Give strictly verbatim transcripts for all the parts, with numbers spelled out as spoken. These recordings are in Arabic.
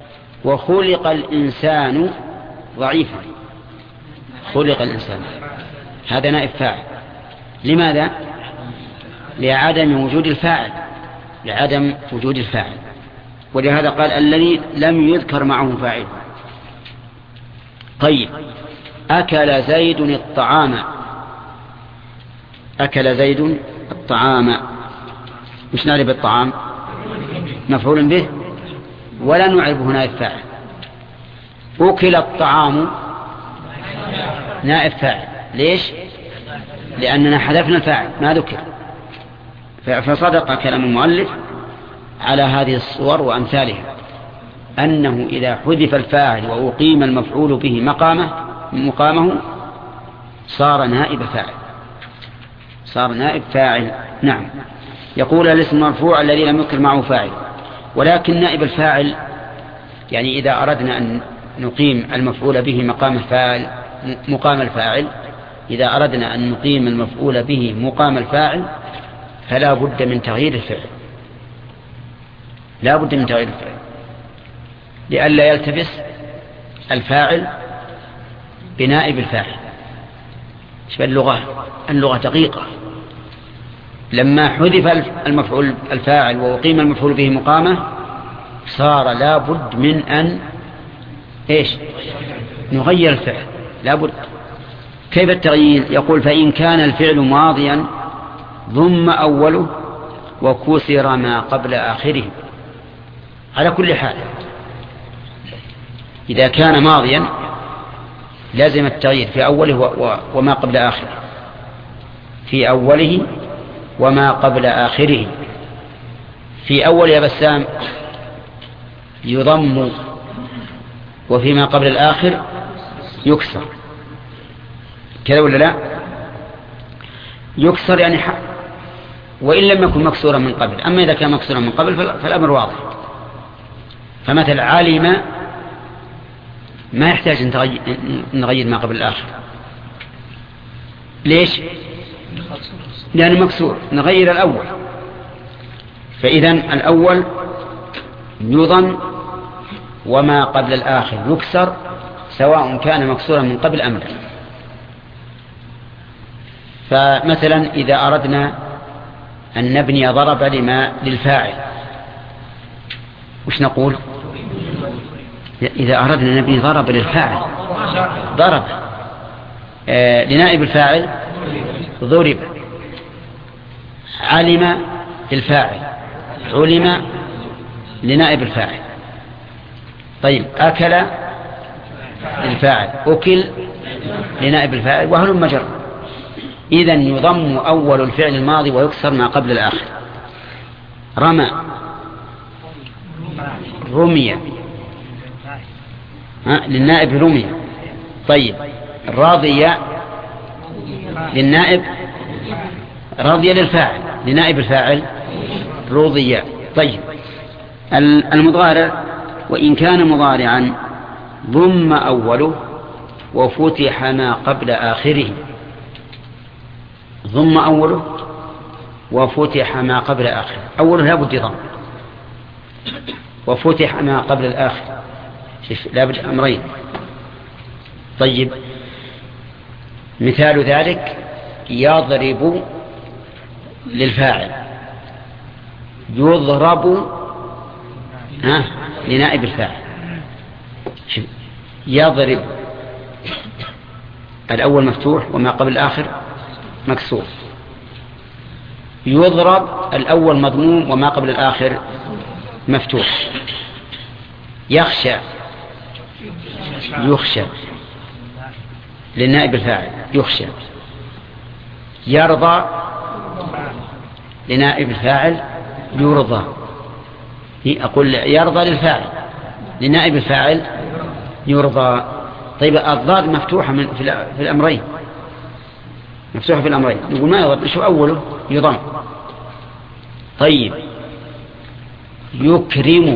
وخلق الإنسان ضعيفا. خلق الإنسان هذا نائب فاعل. لماذا؟ لعدم وجود الفاعل، لعدم وجود الفاعل. ولهذا قال الذي لم يذكر معه فاعل. طيب، أكل زيد الطعام. أكل زيد الطعام، مش نعرف الطعام مفعول به ولا نعرف هنا الفاعل. أكل الطعام نائب فاعل. ليش؟ لأننا حذفنا الفاعل ما ذكر. فصدق كلام المؤلف على هذه الصور وأمثالها أنه إذا حذف الفاعل وأقيم المفعول به مقامه مقامه صار نائب فاعل، صار نائب فاعل. نعم. يقول الاسم المرفوع الذي لم يذكر معه فاعل. ولكن نائب الفاعل يعني إذا أردنا أن نقيم المفعول به مقام الفاعل مقام الفاعل إذا أردنا أن نقيم المفعول به مقام الفاعل فلا بد من تغيير الفعل، لا بد من تغيير الفعل لئلا يلتبس الفاعل بنائب الفاعل. شبه اللغة اللغة دقيقة. لما حذف المفعول الفاعل وأقيم المفعول به مقامه صار لا بد من أن إيش نغير الفعل، لا بد. كيف التغيير؟ يقول فإن كان الفعل ماضيا ضم أوله وكسر ما قبل آخره. على كل حال إذا كان ماضيا لازم التغيير في أوله وما قبل آخره، في أوله وما قبل آخره. في أول يا بسام يضم وفيما قبل الآخر يكسر، كذا ولا لا؟ يكسر يعني حق، وإن لم يكن مكسورا من قبل. أما إذا كان مكسورا من قبل فالأمر واضح. فمثل علم ما يحتاج أن نغير ما قبل الآخر. ليش؟ لأنه مكسور، نغير الأول. فإذن الأول يضم وما قبل الآخر يكسر سواء كان مكسورا من قبل أم لا. فمثلا إذا أردنا أن نبني ضرب لما للفاعل وش نقول؟ إذا أردنا نبني ضرب للفاعل ضرب آه لنائب الفاعل ضرب. علم للفاعل علم لنائب الفاعل. طيب أكل للفاعل أكل لنائب الفاعل وهل مجر. إذن يضم أول الفعل الماضي ويكسر ما قبل الآخر. رمى رمي للنائب رمي. طيب راضي للنائب راضي للفاعل لنائب الفاعل رضي. طيب المضارع وإن كان مضارعا ضم أوله وفتح ما قبل آخره. ضم أوله وفتح ما قبل آخره. أوله لا بد ضم وفتح ما قبل الآخر، لا بد أمرين. طيب مثال ذلك يضرب للفاعل يضرب ها لنائب الفاعل. يضرب الأول مفتوح وما قبل الآخر مكسور. يضرب الأول مضموم وما قبل الآخر مفتوح. يخشى يخشى للنائب الفاعل يخشى. يرضى لنائب الفاعل يرضى. أقول يرضى للفاعل لنائب الفاعل يرضى. طيب الضاد مفتوحة من في الأمرين مفتوحة في الأمرين. نقول ما يضرب شو أوله يضم. طيب يكرم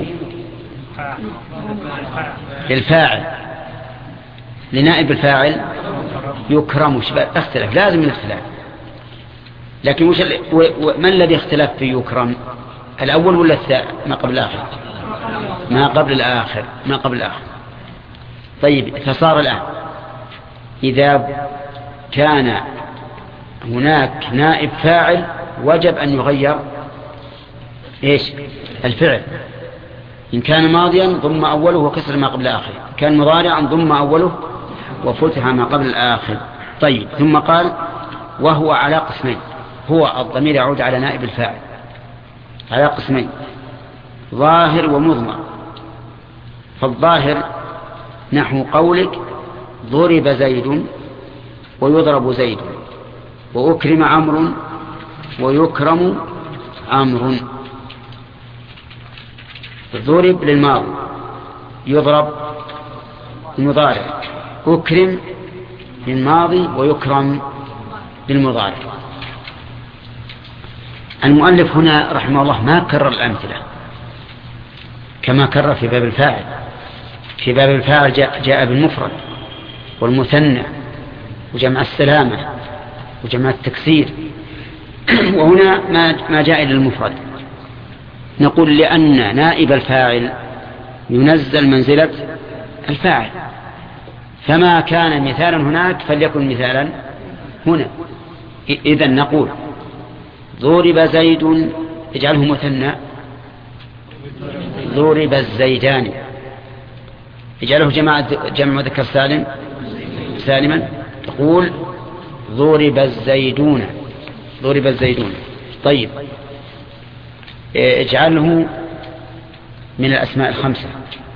للفاعل لنائب الفاعل يكرم. اختلف لازم الاختلاف. لكن وش ما الذي اختلف في يكرم الأول ولا الثاني ما قبل الآخر؟ ما قبل الآخر ما قبل الآخر. طيب، فصار الآن إذا كان هناك نائب فاعل وجب أن يغير إيش الفعل. إن كان ماضيا ضم أوله وكسر ما قبل آخره، كان مضارعا ضم أوله وفتح ما قبل الآخر. طيب، ثم قال وهو على قسمين. هو الضمير يعود على نائب الفاعل على قسمين، ظاهر ومضمر. فالظاهر نحو قولك ضرب زيد ويضرب زيد، وأكرم عمرو ويكرم عمرو. ضرب للماضي، يضرب للمضارع، أكرم للماضي ويكرم للمضارع. المؤلف هنا رحمه الله ما كرر الأمثلة كما كرر في باب الفاعل. في باب الفاعل جاء, جاء بالمفرد والمثنى وجمع السلامة وجمع التكسير، وهنا ما جاء إلى المفرد. نقول لأن نائب الفاعل ينزل منزلة الفاعل، فما كان مثالا هناك فليكن مثالا هنا. إذن نقول ضرب زيد اجعله مثنى، ضرب الزيدان اجعله جماعة جمع مذكر سالم سالما، تقول ضرب الزيدون ضرب الزيدون. طيب، اجعله من الأسماء الخمسة،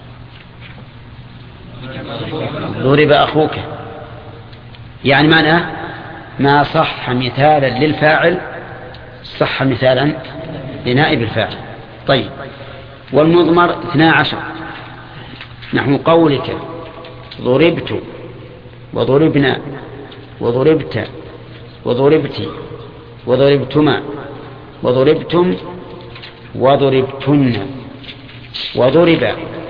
ضرب أخوك، يعني معنى ما صح مثالا للفاعل صح مثالا لنائب الفاعل. طيب، والمضمر اثنا عشر نحو قولك ضربت وضربنا وضربت وضربت وضربتما وضربتم وضربتن وضرب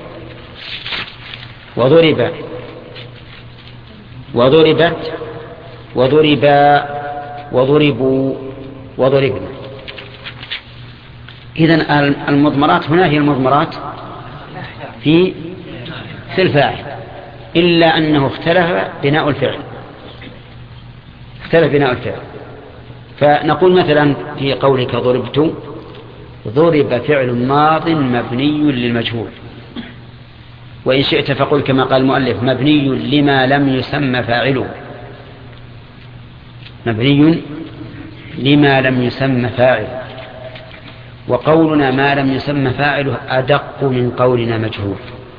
وضرب وضربت وضربا وضربوا وضربنا. إذن المضمرات هنا هي المضمرات في في الفاعل، إلا أنه اختلف بناء الفعل اختلف بناء الفعل. فنقول مثلا في قولك ضربت، ضرب فعل ماض مبني للمجهول، وإن شئت فقل كما قال المؤلف مبني لما لم يسمى فاعله، مبني لما لم يسمى فاعله. وقولنا ما لم يسمى فاعله أدق من قولنا مجهول،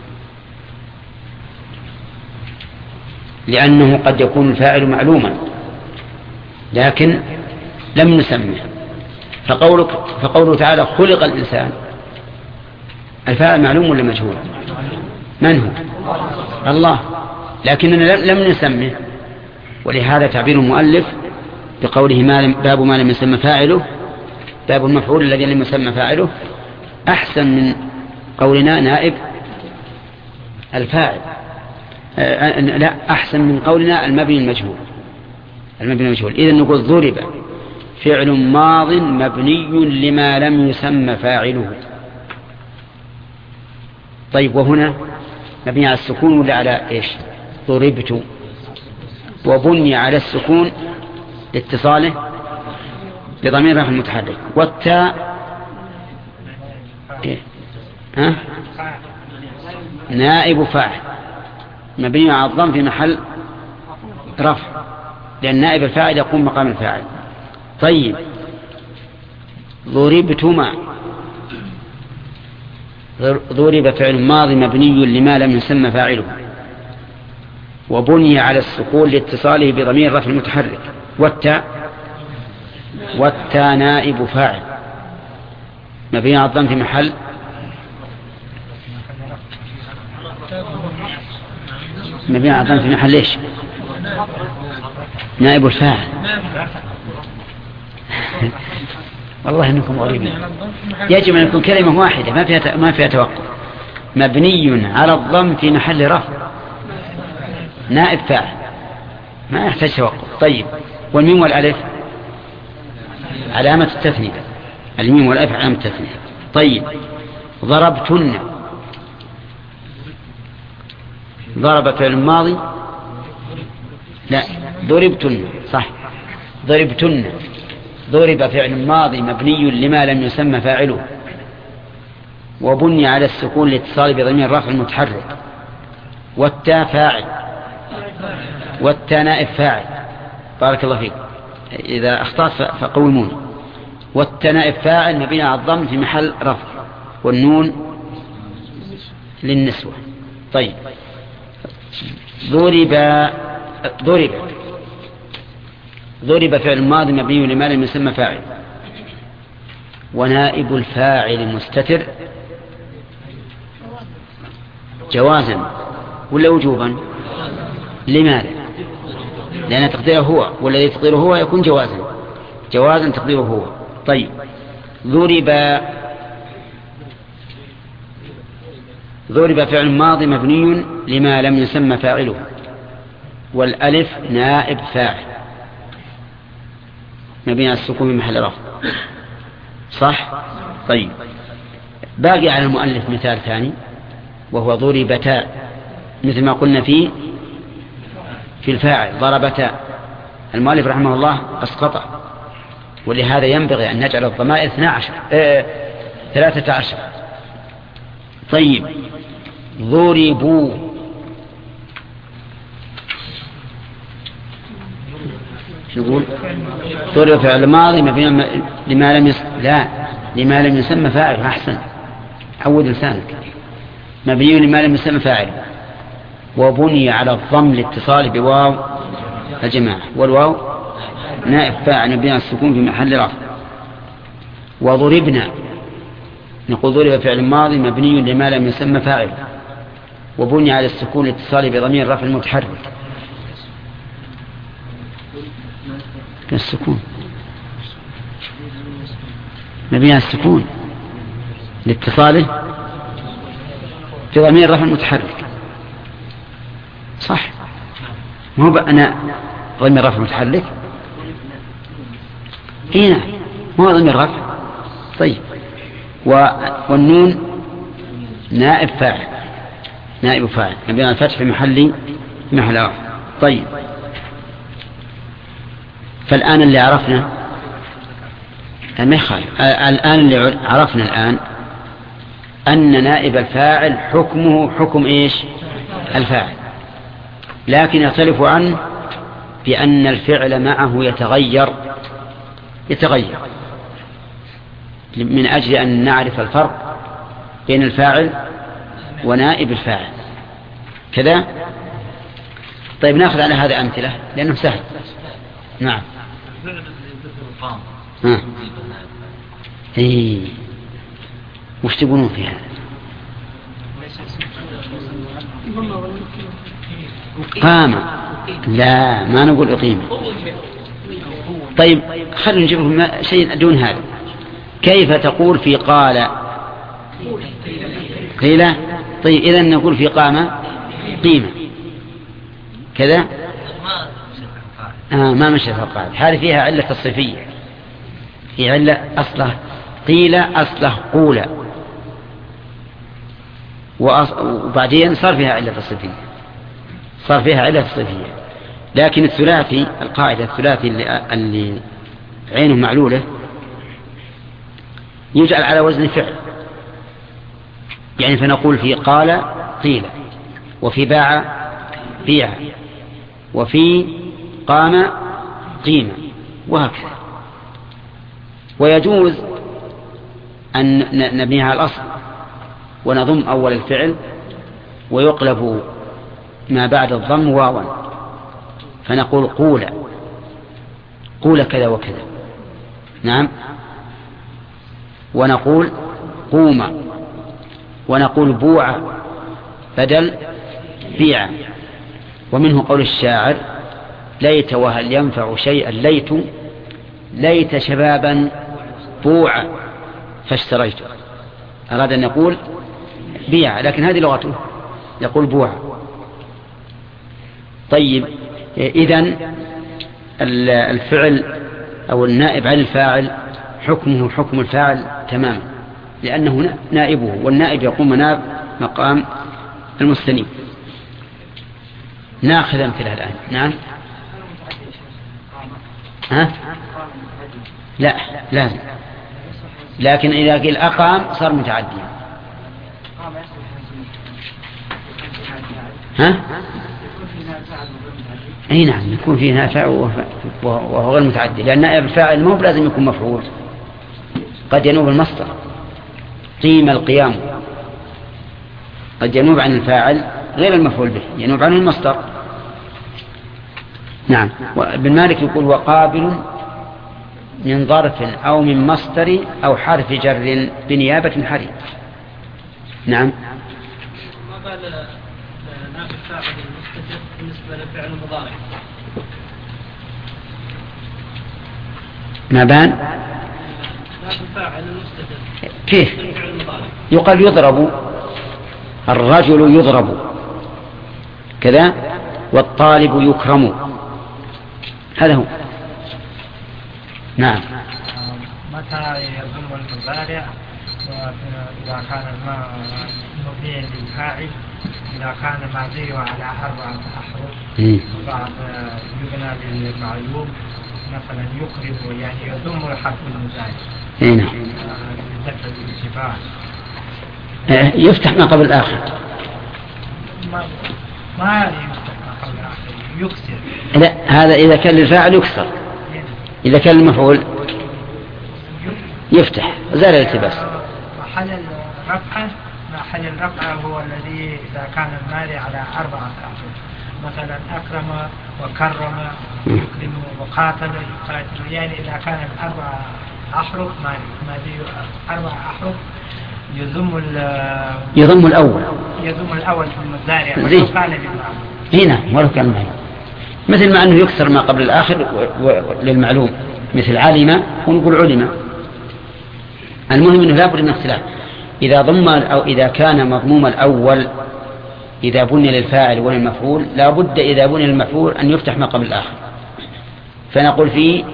لأنه قد يكون الفاعل معلوما لكن لم نسمه. فقولك فقوله تعالى خلق الإنسان، الفاعل معلوم ولا مجهول؟ من هو؟ الله، لكننا لم نسمه. ولهذا تعبير المؤلف بقوله ما لم باب ما لم يسمى فاعله، باب المفعول الذي لم يسمى فاعله، أحسن من قولنا نائب الفاعل. آه لا، أحسن من قولنا المبني المجهول المبني المجهول. إذن نقول ضرب فعل ماض مبني لما لم يسمى فاعله. طيب، وهنا مبني على السكون ولا على إيش؟ ضربت، وبني على السكون لاتصاله بضمير رفع المتحرك. والتاء إيه؟ ها؟ نائب فاعل مبني على الضم في محل رفع، لأن نائب الفاعل يقوم مقام الفاعل. طيب، ضربتما، ضرب فعل ماضي مبني لما لم يسمى فاعله، وبني على السكون لاتصاله بضمير رفع المتحرك. والتاء والتاء نائب فاعل مبني على الضم في محل مبني على الضم في محل ليش؟ نائب الفاعل. والله انكم غريبين. يجب ان يكون كلمه واحده ما فيها ما فيها توقف. مبني على الضم في محل رفع نائب فاعل ما يحتاج توقف. طيب، والميم والالف علامه التثنيه، الميم والالف علامه التثنيه. طيب، ضربتن ضرب فعل ماضي، لا ضربتن، صح، ضربتن. ضرب فعل ماضي مبني لما لم يسمى فاعله، وبني على السكون لاتصال بضمير الرفع المتحرك. والتاء فاعل، والتاء نائب فاعل. بارك الله فيك، إذا أخطأت فقومون. والتاء نائب فاعل مبني على الضم في محل رفع، والنون للنسوة. طيب، ضرب ضرب ضرب فعل ماضي مبني لما لم يسمى فاعل، ونائب الفاعل مستتر جوازا ولا وجوبا؟ لماذا؟ لأن تقديره هو، والذي تقديره هو يكون جوازا، جوازا تقديره هو. طيب، ضرب ضرب فعل ماضي مبني لما لم يسمى فاعله، والألف نائب فاعل مبني على السكون في محل رفع، صح؟ طيب، باقي على المؤلف مثال ثاني وهو ضربتا، مثل ما قلنا فيه في الفاعل ضربتا. المؤلف رحمه الله أسقطه، ولهذا ينبغي أن نجعل الضمائر اثنا عشر اه ثلاثة عشر. طيب، ضربوا نقول ضرب فعل ماضي مبني لما لم يس... لا لما لم يسمى فاعل. أحسن، عود لسانك. مبني لما لم يسمى فاعل، وبني على الضم لاتصال بواو الجماعة، والواو نائب فاعل مبني على السكون في محل رفع. وضربنا نقول ضرب فعل ماضي مبني لما لم يسمى فاعل، وبني على السكون لاتصال بضمير رفع المتحرك. السكون مبني على السكون لاتصاله بضمير رفع المتحرك، صح؟ ما هو بأنا ضمير رفع متحرك هنا، ما هو ضمير رفع. طيب، والنون نائب فاعل، نائب فاعل مبني على الفتح في محل في محل رفع. طيب، فالآن اللي عرفنا الآن اللي عرفنا الآن أن نائب الفاعل حكمه حكم إيش؟ الفاعل، لكن يختلف عنه بأن الفعل معه يتغير يتغير من أجل أن نعرف الفرق بين الفاعل ونائب الفاعل كذا. طيب، نأخذ على هذا أمثلة لأنه سهل. نعم. ها. إيه. وش تقولون في هذا؟ قام، لا ما نقول أقيم. طيب، خلينا نجيب شيء دون هذا. كيف تقول في قال؟ قيل. طيب، إذا نقول في قام قيمة كذا. آه ما مشي في القاعدة هذه، فيها علة الصفية، في علة أصله قيل أصله قول، وبعدين صار فيها علة الصفية، صار فيها علة الصفية. لكن الثلاثي، القاعدة الثلاثي اللي, اللي عينه معلولة يجعل على وزن فعل، يعني فنقول في قال قيل، وفي باع بيع، وفي قام قيمة، وهكذا. ويجوز أن نبنيها على الأصل ونضم أول الفعل ويقلب ما بعد الضم واوا، فنقول قول قول كذا وكذا. نعم. ونقول قوم، ونقول بوع بدل بيع. ومنه قول الشاعر: ليت وهل ينفع شيئا ليت، ليت شبابا بوع فاشتريته. أراد أن يقول بيع، لكن هذه لغته، يقول بوع. طيب، إذن الفعل أو النائب عن الفاعل حكمه حكم الفاعل تماما، لأنه نائبه، والنائب يقوم مقام المستنيب. ناخذ أمثلة الآن. نعم. ها؟ لا لازم، لكن إذا قيل أقام صار متعديا. ها؟ أي نعم، يكون فيه نافع وهو غير متعدي، لأن نائب الفاعل مو لازم يكون مفعول، قد ينوب المصدر قيم القيام، قد ينوب عن الفاعل غير المفعول به، ينوب عنه المصدر. نعم. وابن مالك يقول وقابل من ظرف أو من مصدر أو حرف جر بنيابة حري. نعم. ما قال نائب الفاعل المستتر بالنسبة للفعل المضارع؟ ما بان؟ نائب الفاعل المستتر كيف؟ الفعل المضارع يقال يضرب، الرجل يضرب كذا، والطالب يكرم، هذا هو. نعم. متى يضم المضارع إذا كان مبنيا للفاعل، إذا كان ماضيه على أربعة أحرف وبعد يبنى للمعلوم، مثلا يقرب يعني يضم الحرف المضارع. نعم. لذكر الانتباه يفتح ما قبل الآخر. ما ما يفتح ما قبل الآخر، يكسر. لا، هذا إذا كان للفاعل يكسر، إذا كان المفعول يفتح زال الالتباس. محل الرفع محل الرفع هو الذي إذا كان المالي على أربعة أحرف، مثلا أكرم وكرم يكرم وقاتل يقاتل، يعني إذا كان الأربعة أحرف مالي أربعة أحرف يضم يضم الأول يضم الأول في المضارع ولو كان بالمعلوم. هنا ولو كان معلوم، مثل ما أنه يكسر ما قبل الآخر للمعلوم، مثل علم ونقول علم. المهم أنه لا بد من اختلاف. إذا ضم أو إذا كان مضموم الأول إذا بني للفاعل وللمفعول، لا بد إذا بني للمفعول أن يفتح ما قبل الآخر، فنقول فيه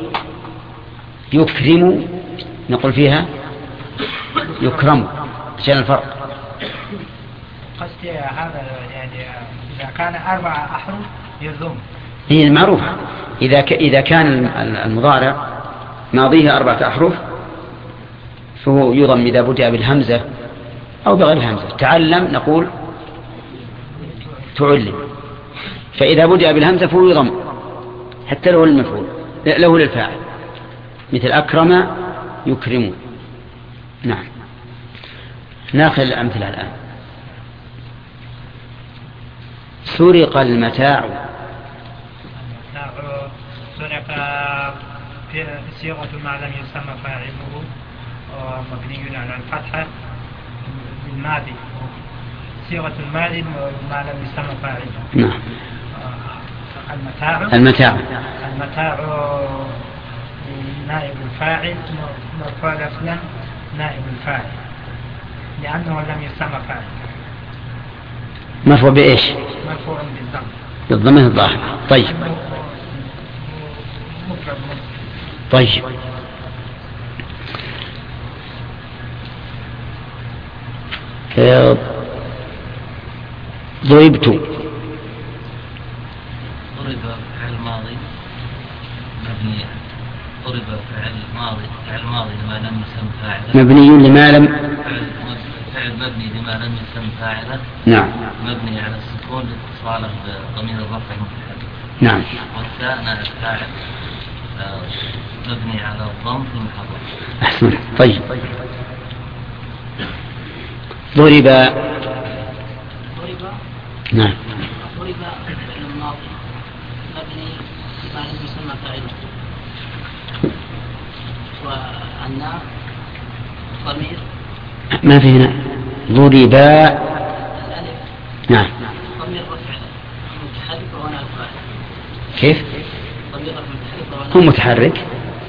يكرم، نقول فيها يكرم، عشان الفرق. قصدي هذا يعني إذا كان أربعة أحرف يضم، هي المعروفة. إذا ك... إذا كان المضارع ماضيه أربعة أحرف فهو يضم إذا بدأ بالهمزة أو بغير الهمزة. تعلم نقول تعلم، فإذا بدأ بالهمزة فهو يضم حتى له المفعول له للفاعل، مثل أكرم يكرم. نعم. ناخذ الأمثلة الآن. سرق المتاع. سرق في صيغة ما لم يسمى فاعله مبني على الفتحة بالماضي، صيغة الماضي ما لم يسمى فاعله. نعم. المتاع المتاع المتاع نائب الفاعل مرفوع لفظا نائب الفاعل لأنه لم يسمى فاعل. مرفوع بإيش؟ مرفوع بالضم، بالضمة الظاهرة. طيب طيب ضربت. ضرب فعل ماضي مبني، ضرب فعل ماضي فعل ماضي لما لم يسمى فاعله، مبني لما لم فعل مبني لما لم يسمى فاعله. نعم. مبني على السكون لاتصاله بضمير الرفع المتحرك. نعم. والثاء نائب فاعل مبني على الضم في محل. أحسن. طيب ضرب. ضرب. نعم. ضرب فعل الماضي مبني لما لم يسمى فاعله، وعنا ضمير ما في هنا ضرب. الألف. نعم. ضمير رفع متحرك وهنا الفاعل. كيف؟ ضمير رفع متحرك هو متحرك.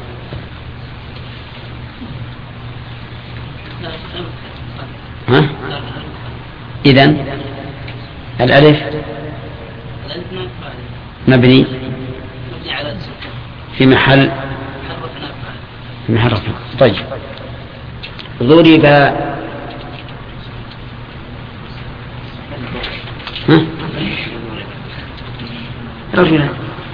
ها؟ إذن الألف مبني في محل في محل رفع. طيب ضرب. ها؟ رجلان.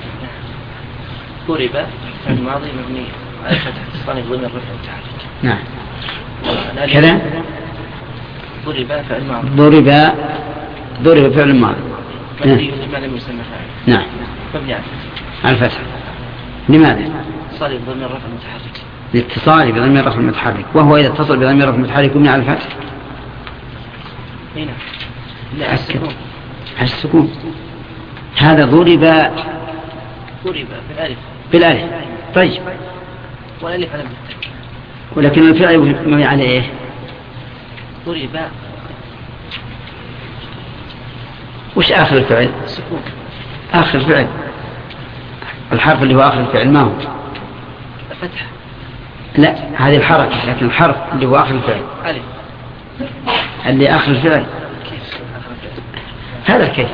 ضرب فعل ماضي مبني على الفتح اتصال بضمير الرفع المتحرك. نعم كذا. ضرب فعل ماضي. ضرب ضرب فعل ماضي مبني لما لم يسمى فاعل. نعم مبني على على الفتح. لماذا؟ اتصال بضمير الرفع المتحرك. الاتصال بضمير الرفع المتحرك، وهو إذا اتصل بضمير الرفع المتحرك يبني على الفتح. هنا لا على السكون. على السكون. هذا ضرب ضرب بالالف. بالالف. طيب والالف على الفتح. ولكن الفعل مبني على ايه؟ ضرب. وش آخر الفعل؟ السكون. آخر الفعل الحرف اللي هو آخر الفعل ما هو؟ الفتح. لا هذه الحركة، لكن الحرف اللي هو آخر الفعل ألف اللي آخر الفعل. كيف آخر الفعل؟ هذا الكيف.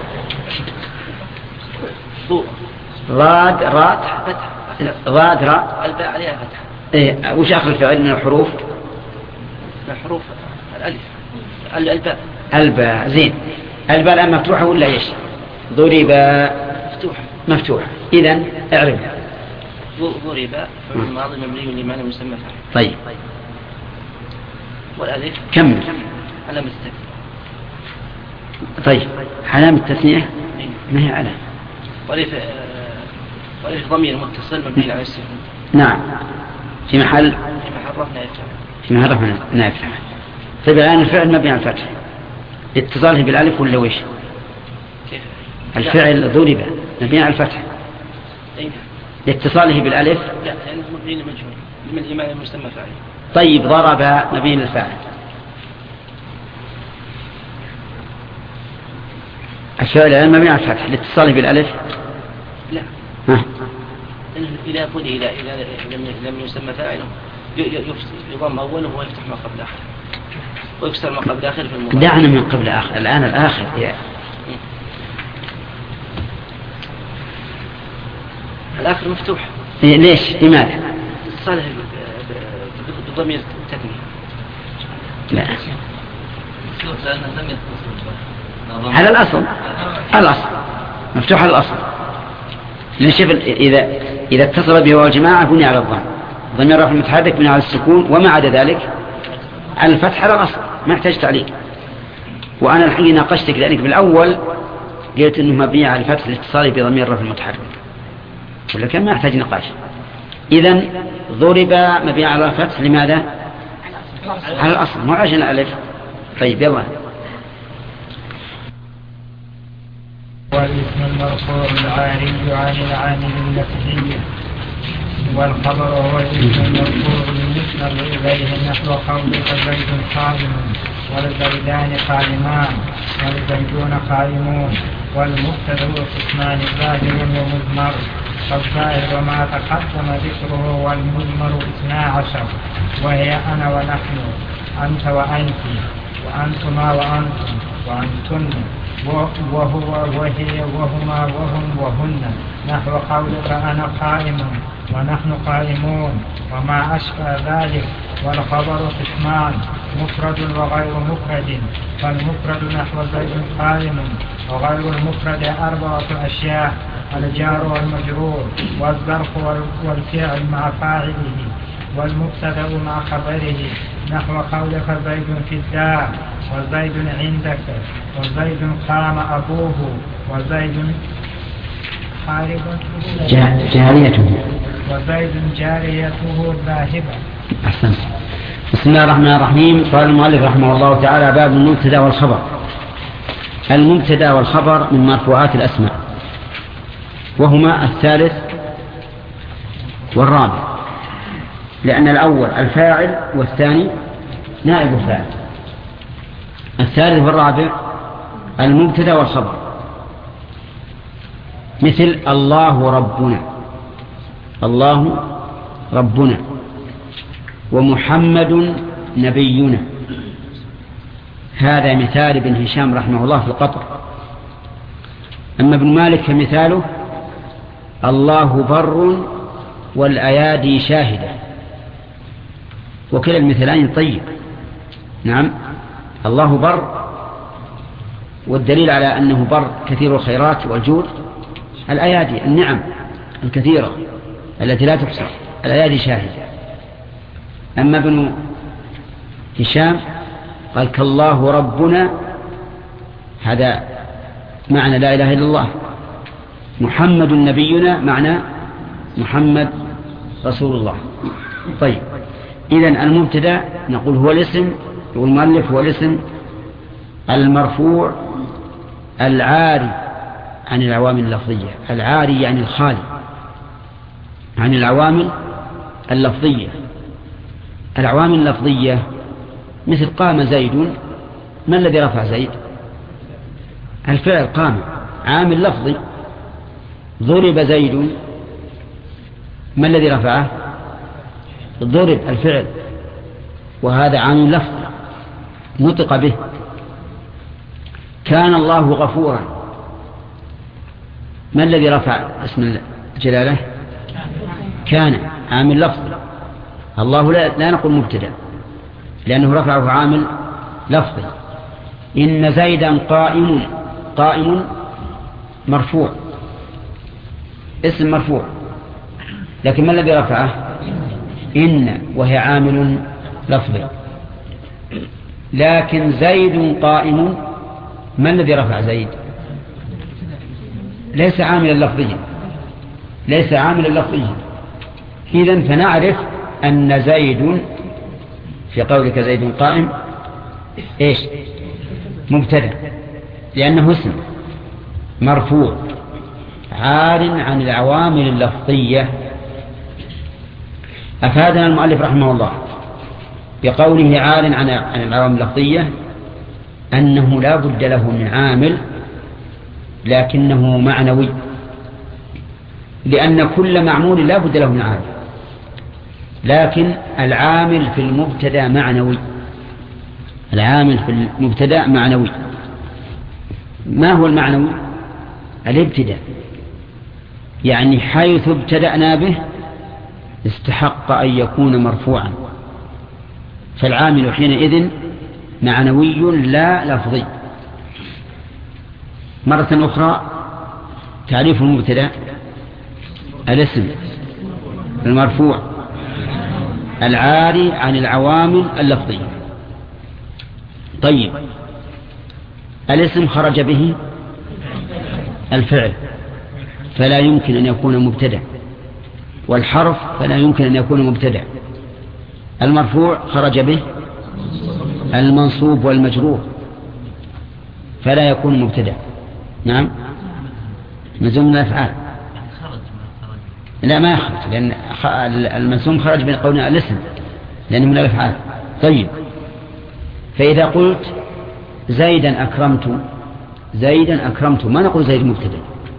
ضوء. راد راد فتح. راد راء. الباء عليها فتح. إيه وش آخر الفعل من الحروف؟ من الحروف الألف. الباء. الباء. زين. الباء الآن مفتوحة ولا إيش؟ ضرب مفتوح. مفتوح. إذن اعرف. ضرب فعل ماضي مبني لما لم يسمى فاعل. طيب. والألف. كمل. علامة التثنية. طيب علامة التثنية ما هي علامة؟ والألف والألف ضمير متصل مبني على السكون. نعم في محل في محل رفع نائب فاعل. في محل رفع نائب فاعل. طيب الآن الفعل مبني على الفتح اتصاله بالالف ولا وش؟ كيف؟ الفعل ضرب مبني على الفتح لاتصاله بالالف. لا لأنه مبني لمجهول من لما يسمى فاعل. طيب ضرب مبني للفاعل. الفعل الآن مبني على الفتح لاتصاله بالالف. لا ها. إذا قل إلى إذا لم يسمى فاعله يضم أوله ويفتح ما قبل آخر ويكسر ما قبل آخر في المضارع. دعنا من قبل آخر الآن الآخر يا الآخر مفتوح. إيه ليش؟ لماذا؟ صالح بضمير التثنية. لا لأنه لم يتصل. على الأصل الأصل مفتوح على الأصل. نشوف إذا إذا اتصل به والجماعة بني على الضم. ضمير رفع المتحرك بني على السكون، وما عدا ذلك على الفتح على الأصل ما يحتاج تعليق. وأنا الحين ناقشتك لأنك بالأول قلت إنه مبني على الفتح لاتصاله بضمير رفع المتحرك، ولكن ما يحتاج نقاش. إذن ضرب مبني على الفتح لماذا؟ على الأصل مو عشان الألف. طيب يلا. والاسم المرفوع العاري عن العامل اللفظي، والخبر هو الاسم المرفوع المسند إليه نحو قولك زيد قائم والزيدان قائمان والزيدون قائمون. والمبتدأ قسمان ظاهر ومضمر، فالظاهر وما تقدم ذكره، والمضمر اثنا عشر وهي أنا ونحن، أنت وأنت، وأنتما وأنتم، وأنتن، وهو وهي وهما وهم وهن، نحو قولك أنا قائم ونحن قائمون وما أشبه ذلك. والخبر قسمان مفرد وغير مفرد، فالمفرد نحو زيد قائم، وغير المفرد أربعة أشياء: الجار والمجرور والظرف والفعل مع فاعله، والمبتدأ مع خبره، نحو قولك زيد في الدار، وزيد عندك، وزيد قام أبوه، وزيد خارج جاريته، وزيد جاريته ذاهبة. أحسن. بسم الله الرحمن الرحيم. قال المؤلف رحمه الله تعالى: باب المبتدا والخبر. المبتدا والخبر من مرفوعات الأسماء، وهما الثالث والرابع، لأن الأول الفاعل والثاني نائب الفاعل. الثالث والرابع المبتدا والخبر، مثل الله ربنا، الله ربنا، ومحمد نبينا. هذا مثال ابن هشام رحمه الله في القطر. أما ابن مالك فمثاله: الله بر والأيادي شاهدة. وكلا المثلان طيب. نعم، الله بر، والدليل على أنه بر كثير الخيرات والجود الأيادي النعم الكثيرة التي لا تحصى، الأيادي شاهدة. أما ابن هشام قال كالله ربنا، هذا معنى لا إله إلا الله. محمد نبينا معنى محمد رسول الله. طيب، إذن المبتدأ نقول هو الاسم، يقول المؤلف هو الاسم المرفوع العاري عن العوامل اللفظية. العاري يعني الخالي عن العوامل اللفظية. العوامل اللفظية مثل قام زيد، ما الذي رفع زيد؟ الفعل قام، عامل لفظي. ضرب زيد، ما الذي رفعه؟ ضرب الفعل، وهذا عامل لفظي نطق به. كان الله غفورا، ما الذي رفع اسم الجلالة؟ كان، عامل لفظي. الله لا, لا نقول مبتدأ لأنه رفعه عامل لفظي. إن زيدا قائم، قائم مرفوع، اسم مرفوع، لكن ما الذي رفعه؟ إن، وهي عامل لفظي. لكن زيد قائم، ما الذي رفع زيد؟ ليس عاملا لفظيا، ليس عاملا لفظيا. إذن فنعرف أن زيد في قولك زيد قائم إيش؟ مبتدأ، لأنه اسم مرفوع عار عن العوامل اللفظية. أفادنا المؤلف رحمه الله بقوله عار عن العوامل اللفظية أنه لا بد له من عامل، لكنه معنوي، لأن كل معمول لا بد له من عامل، لكن العامل في المبتدأ معنوي. العامل في المبتدأ معنوي. ما هو المعنوي؟ الابتداء، يعني حيث ابتدأنا به استحق أن يكون مرفوعا، فالعامل حينئذ معنوي لا لفظي. مرة أخرى تعريف المبتدأ الاسم المرفوع العاري عن العوامل اللفظية. طيب، الاسم خرج به الفعل فلا يمكن أن يكون مبتدأ، والحرف فلا يمكن أن يكون مبتدأ. المرفوع خرج به المنصوب والمجرور فلا يكون مبتدأ. نعم، مزوم من الأفعال لا ما يخرج، لأن المنصوب خرج من قولنا الاسم لأنه من الأفعال. طيب، فإذا قلت زيدا أكرمت، زيدا أكرمت، ما نقول زيد مبتدأ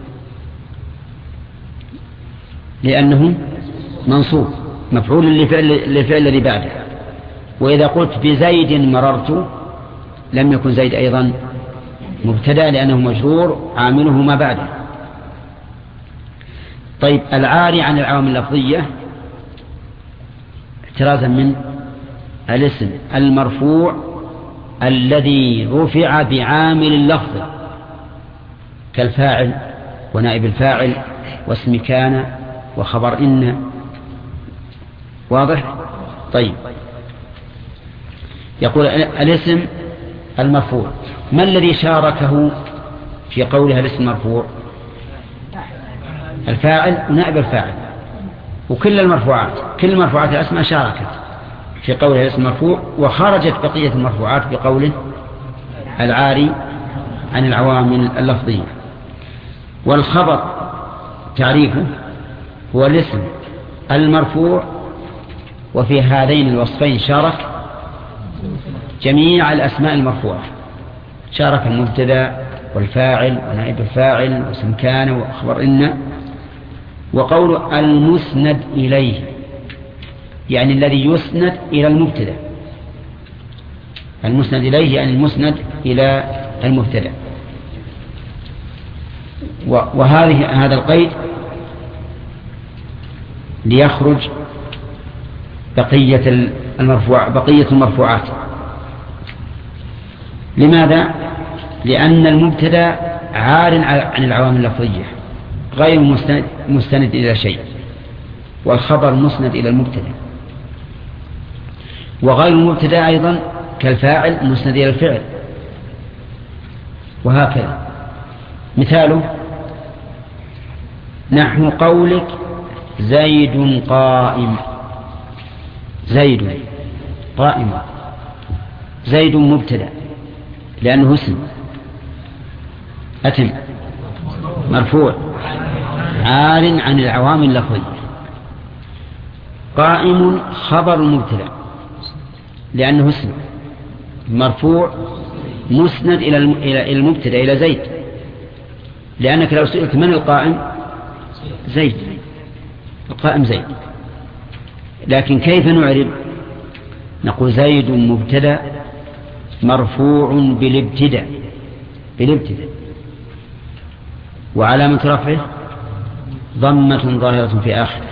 لأنه منصوب مفعول لفعل الذي بعده. وإذا قلت بزيد مررت لم يكن زيد أيضا مبتدأ لأنه مجرور عامله ما بعده. طيب، العاري عن العوامل اللفظية احترازا من الاسم المرفوع الذي رفع بعامل اللفظ كالفاعل ونائب الفاعل واسم كان وخبر إن. واضح؟ طيب، يقول الاسم المرفوع ما الذي شاركه في قولها الاسم المرفوع؟ الفاعل ونائب الفاعل، وكل المرفوعات، كل المرفوعات الأسماء شاركت في قولها الاسم المرفوع، وخرجت بقية المرفوعات بقوله العاري عن العوامل اللفظية. والخبر تعريفه هو الاسم المرفوع، وفي هذين الوصفين شارك جميع الأسماء المرفوعة، شارك المبتدأ والفاعل ونائب الفاعل واسم كان وخبر إن. وقول المسند إليه يعني الذي يسند إلى المبتدأ، المسند إليه يعني المسند إلى المبتدأ. وهذه هذا القيد ليخرج بقية المرفوع بقية المرفوعات. لماذا؟ لأن المبتدأ عار عن العوامل اللفظية، غير مستند, مستند إلى شيء، والخبر مسند إلى المبتدأ، وغير المبتدأ أيضا كالفاعل مسند إلى الفعل، وهكذا. مثاله نحو قولك زيد قائم، زيد قائم، زيد مبتدأ لأنه اسم، أتم مرفوع عار عن العوامل اللفظية. قائم خبر مبتدأ لأنه اسم مرفوع مسند إلى المبتدأ إلى زيد، لأنك لو سئلت من القائم زيد، القائم زيد، لكن كيف نعرب؟ نقول زيد مبتدأ مرفوع بالابتداء، بالابتداء، وعلامة رفعه ضمة ظاهرة في آخره.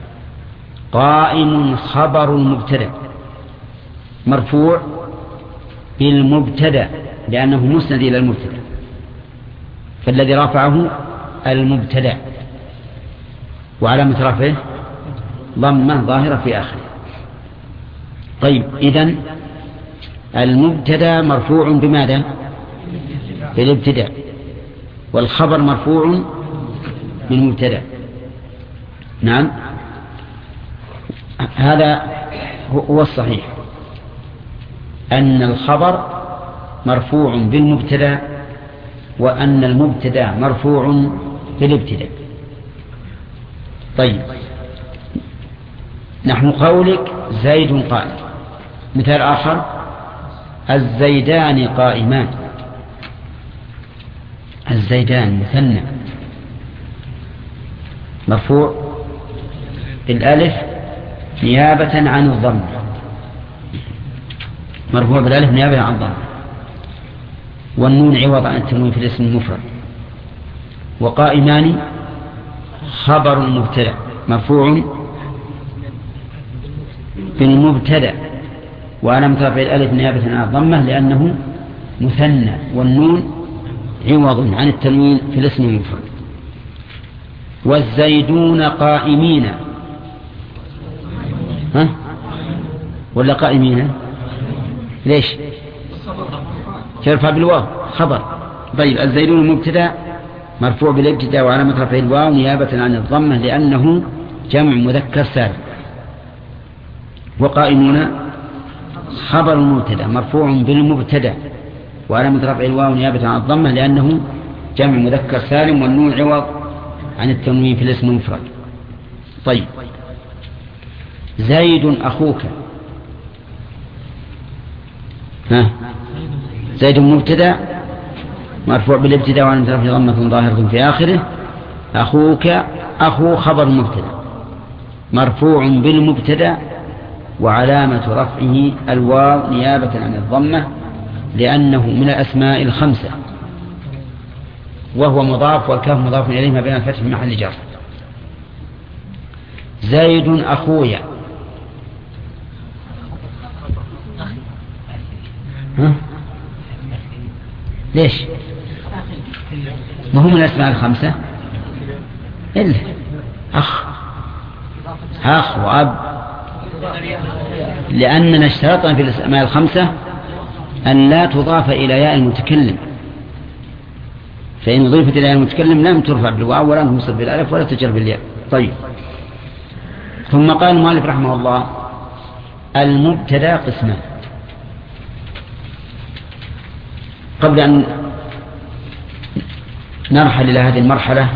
قائم خبر المبتدأ مرفوع بالمبتدأ لأنه مسند إلى المبتدأ، فالذي رفعه المبتدأ، وعلامة رفعه ضمة ظاهرة في آخره. طيب، إذن المبتدأ مرفوع بماذا؟ بالابتداء، والخبر مرفوع بالمبتدأ. نعم، هذا هو الصحيح، أن الخبر مرفوع بالمبتدأ وأن المبتدأ مرفوع بالابتداء. طيب، نحن قولك زيد قائم. مثال آخر الزيدان قائمان، الزيدان مثنى مرفوع بالألف نيابة عن الضم، مرفوع بالألف نيابة عن الضم، والنون عوض عن التنوين في الاسم المفرد. وقائمان خبر المبتدأ مرفوع بالمبتدأ وعلامة رفعه الألف نيابة عن الضمة لأنه مثنى، والنون عوض عن التنوين في الاسم المفرد. والزيدون قائمين، ها ولا قائمين؟ ليش ترفع بالواو خبر؟ طيب، الزيدون مبتدأ مرفوع بالابتداء وعلامة رفعه الواو نيابة عن الضمة لأنه جمع مذكر سالم. وقائمون خبر المبتدأ مرفوع بالمبتدأ وعلامة رفعه الواو نيابة عن الضمة لأنه جمع مذكر سالم، والنون عوض عن التنوين في الاسم المفرد. طيب، زيد أخوك، ها زيد مبتدأ مرفوع بالابتداء وعلامة رفعه ضمة ظاهرة في آخره. أخوك أخو خبر مبتدأ مرفوع بالمبتدأ وعلامة رفعه الواو نيابة عن الضمة لأنه من الأسماء الخمسة، وهو مضاف والكاف مضاف إليه ما بين الفتح في محل جر. زيد أخويا، ها؟ ليش؟ ما هو من الأسماء الخمسة إلا أخ، أخ وأب، لأننا اشترطنا في الأسماء الخمسة أن لا تضاف إلى ياء المتكلم، فإن ضيفت إلى ياء المتكلم لم ترفع بالواو ولا تنصب بالألف ولا تجر بالياء. طيب، ثم قال المؤلف رحمه الله المبتدأ قسمان. قبل أن نرحل إلى هذه المرحلة،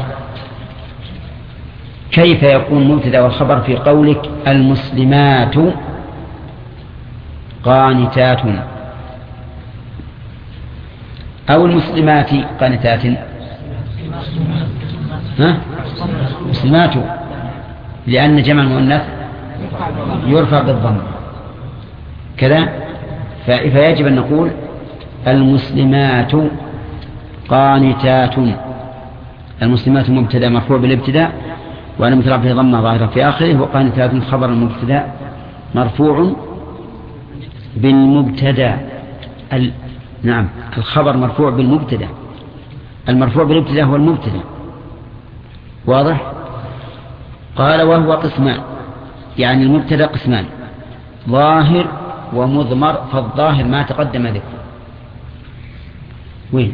كيف يكون مبتدأ والخبر في قولك المسلمات قانتات أو المسلمات قانتات؟ ها؟ مسلمات، لأن جمع المؤنث يرفع بالضم كذا، فيجب أن نقول المسلمات قانتات. المسلمات مبتدأ مرفوع بالابتداء وأنا مترفع في ضمة ظاهرة في آخره، وقانتات خبر المبتدأ مرفوع بالمبتدأ. ال... نعم، الخبر مرفوع بالمبتدأ، المرفوع بالابتداء هو المبتدأ، واضح؟ قال وهو قسمان، يعني المبتدأ قسمان، ظاهر ومضمر. فالظاهر ما تقدم ذكره. وين؟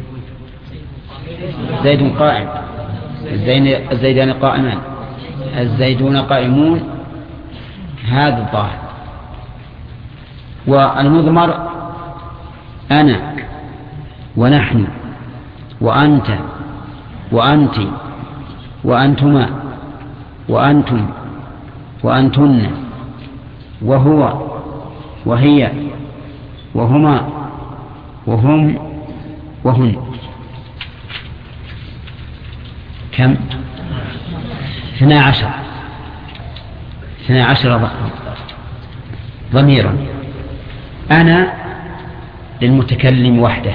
زيد قائم، الزيدان قائمان، الزيدون قائمون، هذا الظاهر. والمضمر أنا ونحن وأنت وأنت وأنتما وأنتم وأنتن وهو وهي وهما وهم وهن. كم؟ اثنا عشر اثنا عشر ضميرا. أنا للمتكلم وحده،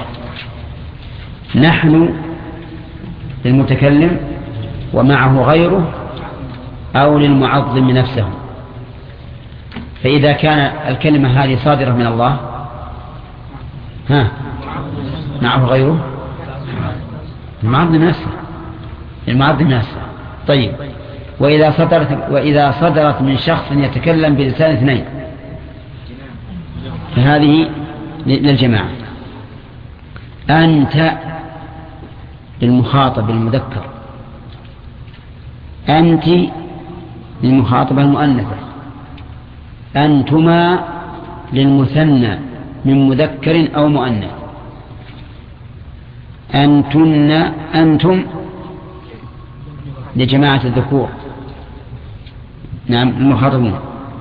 نحن للمتكلم ومعه غيره أو للمعظم نفسه. فإذا كان الكلمة هذه صادرة من الله ها معه غيره، المعظم نفسه، المعظم نفسه. طيب، وإذا صدرت وإذا صدرت من شخص يتكلم بلسان اثنين فهذه للجماعة. أنت للمخاطب المذكر، أنت للمخاطبة المؤنثة، أنتما للمثنى من مذكر أو مؤنث، أنتن أنتم لجماعة الذكور، نعم المخاطبون،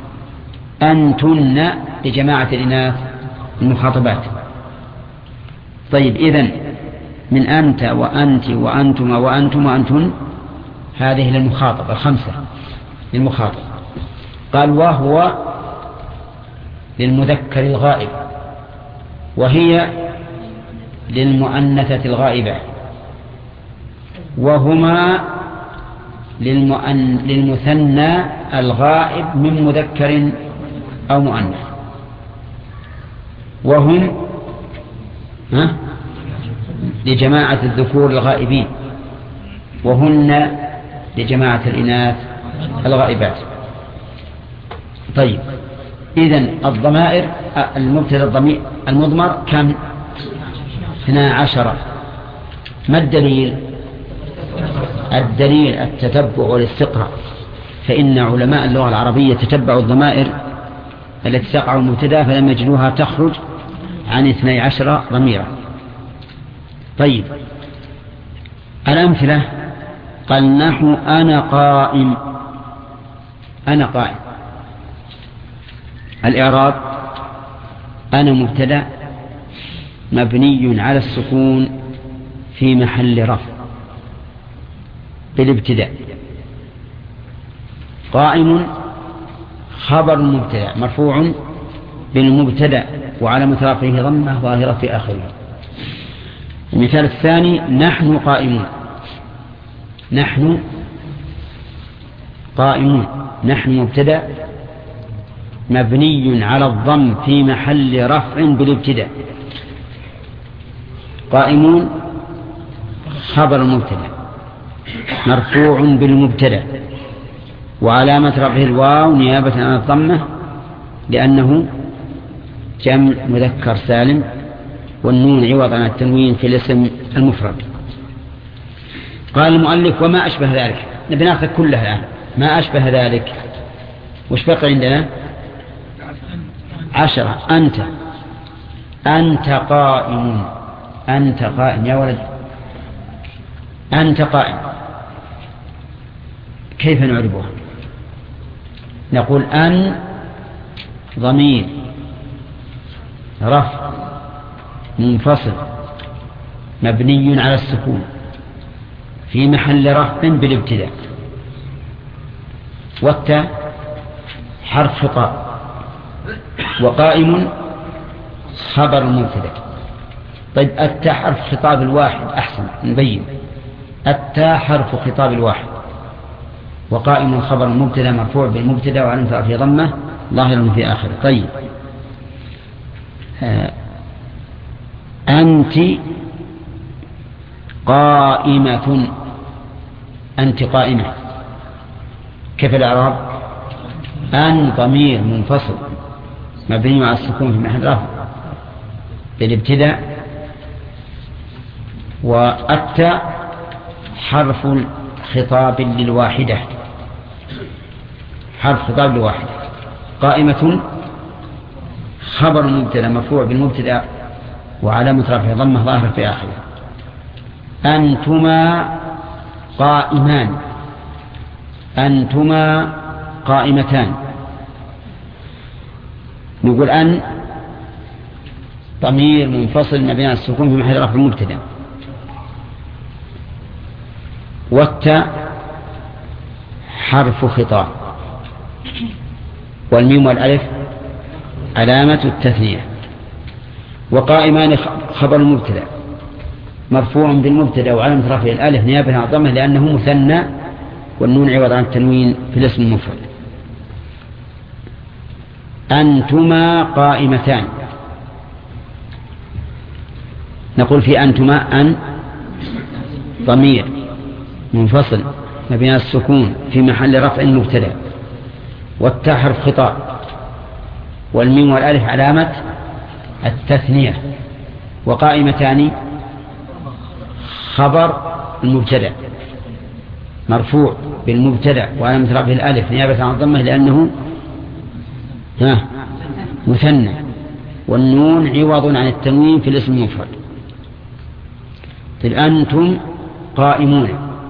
أنتن لجماعة الإناث المخاطبات. طيب، إذن من أنت وأنت وأنتما وأنتم وأنتن هذه للمخاطب الخمسة للمخاطب. قال وهو للمذكر الغائب، وهي للمؤنثة الغائبة، وهما للمؤن... للمثنى الغائب من مذكر أو مؤنث، وهم ها؟ لجماعة الذكور الغائبين، وهن لجماعة الإناث الغائبات. طيب، إذن الضمائر المبتدأ الضمير المضمر كم؟ اثنا عشر. ما الدليل؟ الدليل التتبع والاستقراء، فإن علماء اللغة العربية تتبعوا الضمائر التي تقع المبتدأ فلم يجدوها تخرج عن اثني عشر ضميرا. طيب، الأمثلة قال نحو أنا قائم، أنا قائم. الإعراب أنا مبتدأ مبني على السكون في محل رفع بالابتداء. قائم خبر مبتدأ مرفوع بالمبتدأ وعلامة رفعه ضمة ظاهرة في آخره. المثال الثاني نحن قائمون، نحن قائمون، نحن مبتدأ مبني على الضم في محل رفع بالابتداء. قائمون خبر المبتدأ مرفوع بالمبتدأ وعلامة رفعه الواو نيابة عن الضمة لأنه جمع مذكر سالم، والنون عوض عن التنوين في الاسم المفرد. قال المؤلف وما أشبه ذلك، نبي ناخذ كلها الآن. ما أشبه ذلك وش بقى عندنا؟ عشرة. أنت أنت قائم، أنت قائم يا ولد، أنت قائم. كيف نعربها؟ نقول أن ضمير رفع منفصل مبني على السكون في محل رفع بالابتداء، والتاء حرف خطاب، وقائم خبر مبتدأ. طيب، التاء حرف خطاب الواحد أحسن نبين، التاء حرف خطاب الواحد، وقائم خبر المبتدأ مرفوع بالمبتدأ وعلامة رفعه ضمة ظاهر في آخره. طيب، آه. أنت قائمة، أنت قائمة. كيف الإعراب؟ أن ضمير منفصل مبني على السكون في محل رفع بالابتداء، والتاء حرف خطاب للواحدة، حرف خطاب للواحدة. قائمة خبر مبتدأ مرفوع بالمبتدأ وعلامة رفعه ضمة ظاهرة في آخره. أنتما قائمان، أنتما قائمتان. نقول أن ضمير منفصل مبني على السكون في محل رفع المبتدأ، والتاء حرف خطاب، والميم والألف علامة التثنية. وقائمان خبر المبتدأ مرفوع بالمبتدأ وعلامة رفعه الألف نيابة عن الضمة لأنه مثنى، والنون عوض عن التنوين في الاسم المفرد. أنتما قائمتان. نقول في أنتما أن ضمير منفصل مبني على السكون في محل رفع مبتدأ، والتاء حرف خطاب، والميم والألف علامة التثنية. وقائمتان خبر المبتدأ مرفوع بالمبتدأ وعلامة رفعه الألف نيابة عن الضمة لأنه مثنى، والنون عوض عن التنوين في الاسم المفرد. طيب أنتم قائمون،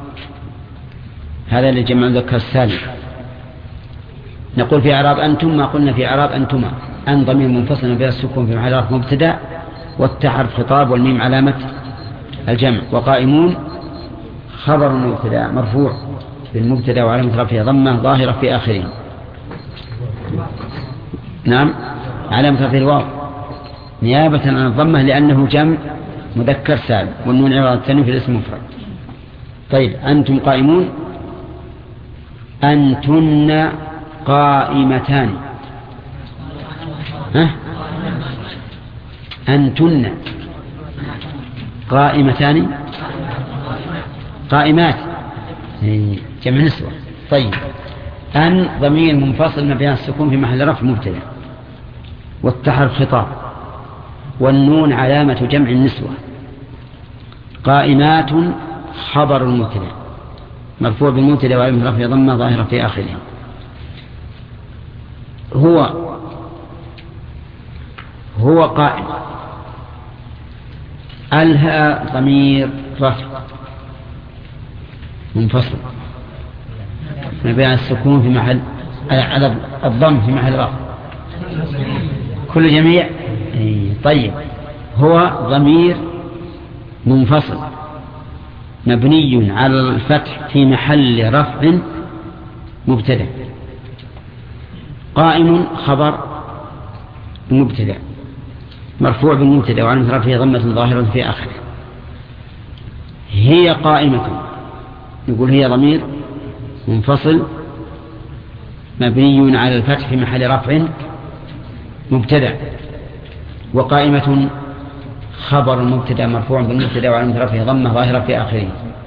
هذا اللي جمع ذكر السالم. نقول في إعراب أنتم ما قلنا في إعراب أنتما. أن ضمير منفصل بين السكون في محل رفع مبتدأ، والتاء حرف خطاب، والميم علامة الجمع. وقائمون خبر المبتدأ مرفوع بالمبتدأ وعلامة رفعه ضمة ظاهرة في آخره. نعم، علامة رفعه الواو نيابة عن الضمة لأنه جمع مذكر سالم، والنون عوض التنوين في الاسم المفرد. طيب أنتم قائمون. أنتن قائمتان. ها؟ أنتن قائمتان قائمات جمع نسوة. طيب أن ضمير منفصل مبني على السكون في محل رفع مبتدأ، والتاء خطاب، والنون علامة جمع النسوة. قائمات خبر المبتدأ مرفوع بالمبتدأ وعلامة رفعه ضمة ظاهرة في آخره. هو هو قائم. الها ضمير رفع منفصل مبني على السكون في محل على الضم في محل رفع كل جميع. طيب هو ضمير منفصل مبني على الفتح في محل رفع مبتدأ. قائم خبر مبتدأ مرفوع بالمبتدأ وعلامة رفعه ضمة ظاهرة في آخره. هي قائمة، نقول هي ضمير منفصل مبني على الفتح في محل رفع مبتدأ. وقائمة خبر المبتدأ مرفوع بالمبتدأ وعلامة رفعه ضمة ظاهرة في آخره.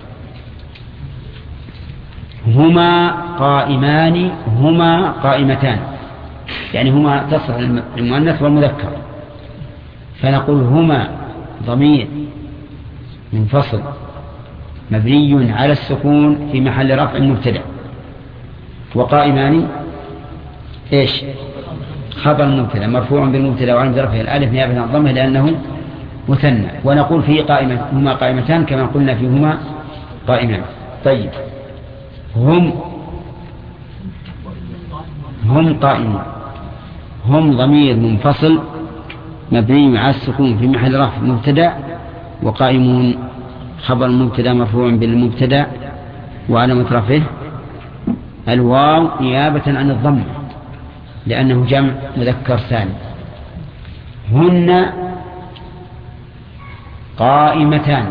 هما قائمان، هما قائمتان، يعني هما تصلح المؤنث والمذكر، فنقول هما ضمير منفصل مبني على السكون في محل رفع مبتدأ. وقائمان ايش؟ خبر المبتدأ مرفوع بالمبتدأ وعلامة رفعه الألف نيابة عن الضمة لأنه مثنى. ونقول فيه قائمة هما قائمتان كما قلنا فيهما قائمان. طيب هم هم قائمون. هم ضمير منفصل مبني على السكون في محل رفع مبتدأ، وقائمون خبر المبتدأ مرفوع بالمبتدأ وعلامة رفعه الواو نيابة عن الضم لأنه جمع مذكر سالم. هن قائمتان.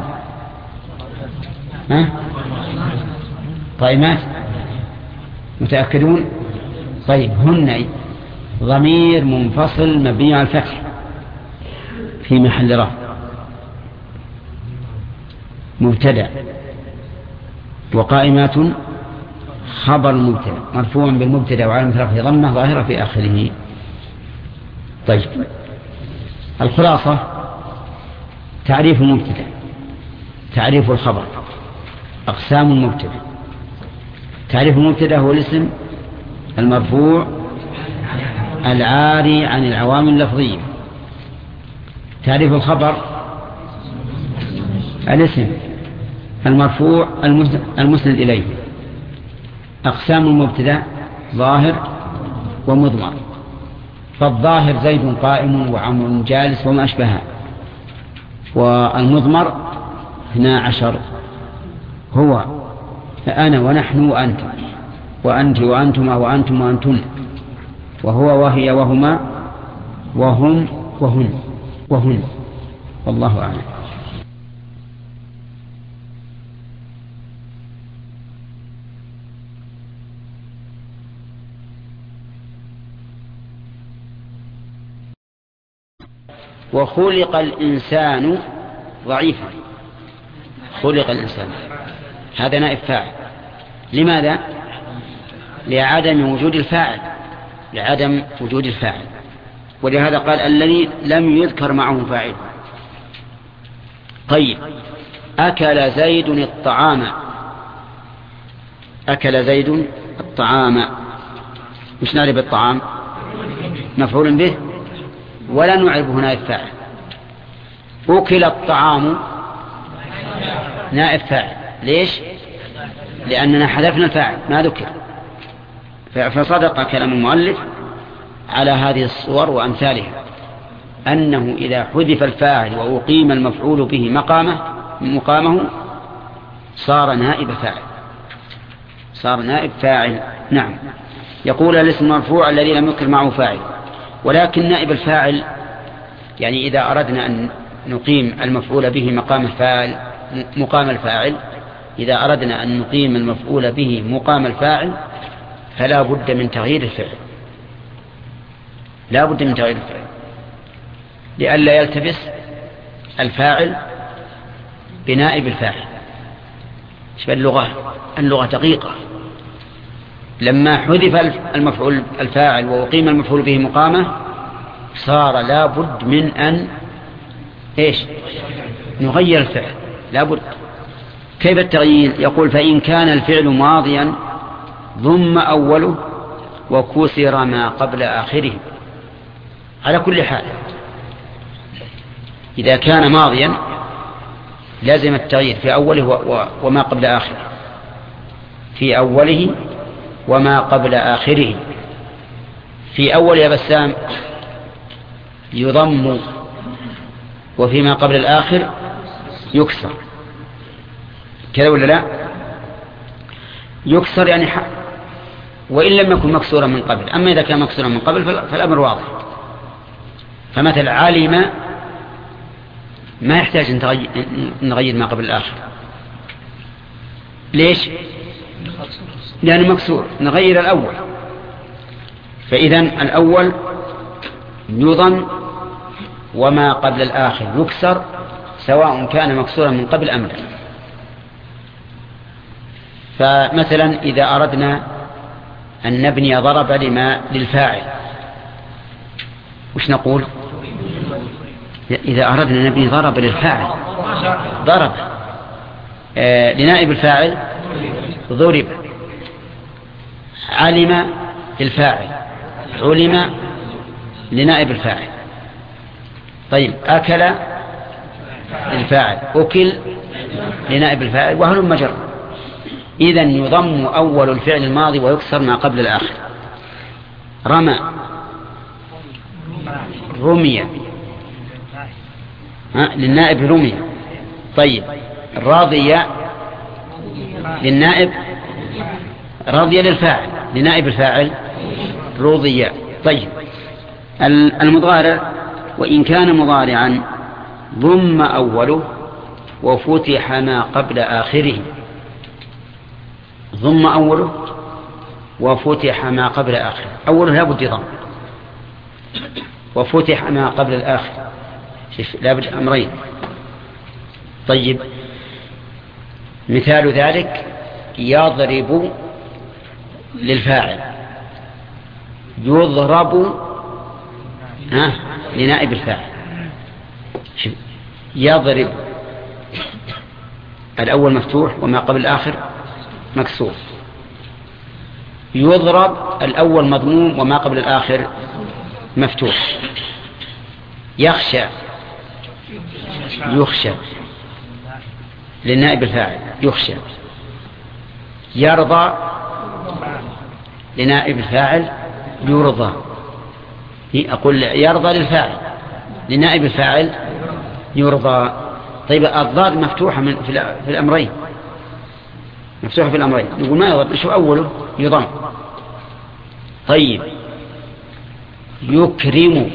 ها؟ قائمات متأكدون؟ طيب هن ضمير منفصل مبني على الفتح في محل رفع مبتدأ وقائمات خبر مبتدا مرفوع بالمبتدا وعلامة رفعه ضمة ظاهرة في آخره. طيب الخلاصة: تعريف المبتدا، تعريف الخبر، أقسام المبتدا. تعريف المبتدا هو الاسم المرفوع العاري عن العوامل اللفظية. تعريف الخبر: الاسم المرفوع المسند إليه. أقسام المبتدا: ظاهر ومضمر. فالظاهر زيد قائم وعمر جالس وما أشبهها. والمضمر اثنا عشر هو أنا ونحن وأنت وأنت وأنتما وأنتم وأنتن، وهو وهي وهما وهم وهن وهن. والله أعلم. وخلق الإنسان ضعيفا. خلق الإنسان هذا نائب فاعل. لماذا؟ لعدم وجود الفاعل، لعدم وجود الفاعل. ولهذا قال الذي لم يذكر معه فاعل. طيب، أكل زيد الطعام. أكل زيد الطعام، مش نعرف الطعام مفعول به ولا نعرف هنا الفاعل. أكل الطعام نائب فاعل. ليش؟ لأننا حذفنا الفاعل ما ذكر. فصدق كلام المؤلف على هذه الصور وأمثالها أنه إذا حذف الفاعل وأقيم المفعول به مقامه مقامه صار نائب فاعل، صار نائب فاعل. نعم. يقول الاسم المرفوع الذي لم يذكر معه فاعل. ولكن نائب الفاعل يعني إذا أردنا أن نقيم المفعول به مقام الفاعل مقام الفاعل إذا أردنا أن نقيم المفعول به مقام الفاعل فلا بد من تغيير الفعل، لا بد من تغيير الفعل لئلا يلتبس الفاعل بنائب الفاعل. شبه اللغة اللغة دقيقة. لما حذف المفعول الفاعل وأقيم المفعول به مقامه صار لا بد من أن إيش نغير الفعل، لا بد. كيف التغيير؟ يقول فإن كان الفعل ماضيا ضم أوله وكسر ما قبل آخره. على كل حال إذا كان ماضيا لازم التغيير في أوله وما قبل آخره، في أوله وما قبل آخره. في أول يا بسام يضم وفيما قبل الآخر يكسر، كذا ولا لا؟ يكسر يعني حق، وإن لم يكن مكسورا من قبل. أما إذا كان مكسورا من قبل فالأمر واضح. فمثل علم ما يحتاج أن نغير ما قبل الآخر. ليش؟ لأنه مكسور، نغير الأول. فإذن الأول يضم وما قبل الآخر يكسر سواء كان مكسورا من قبل أم لا. فمثلا إذا أردنا أن نبني ضرب لما للفاعل وش نقول؟ إذا أردنا نبني ضرب للفاعل ضرب، آه لنائب الفاعل ضرب. علم للفاعل علم لنائب الفاعل. طيب أكل للفاعل أكل لنائب الفاعل وهلم مجر. إذن يضم أول الفعل الماضي ويكسر ما قبل الآخر. رمى رمي للنائب رمي. طيب راضي للنائب راضي للفاعل لنائب الفاعل رضي. طيب المضارع وإن كان مضارعا ضم أوله وفتح ما قبل آخره. ضم أوله وفتح ما قبل آخره. أوله لا بد ضم وفتح ما قبل الآخر، لا بد أمرين. طيب مثال ذلك يضرب للفاعل، يضرب ها لنائب الفاعل. يضرب الأول مفتوح وما قبل الآخر مكسور، يضرب الأول مضموم وما قبل الآخر مفتوح. يخشى يخشى للنائب الفاعل يخشى. يرضى لنائب الفاعل يرضى. أقول يرضى للفاعل لنائب الفاعل يرضى. طيب الضاد مفتوحة من في الأمرين، مفتوحة في الأمرين، نقول ما يضرب شو أوله يضم. طيب يكرم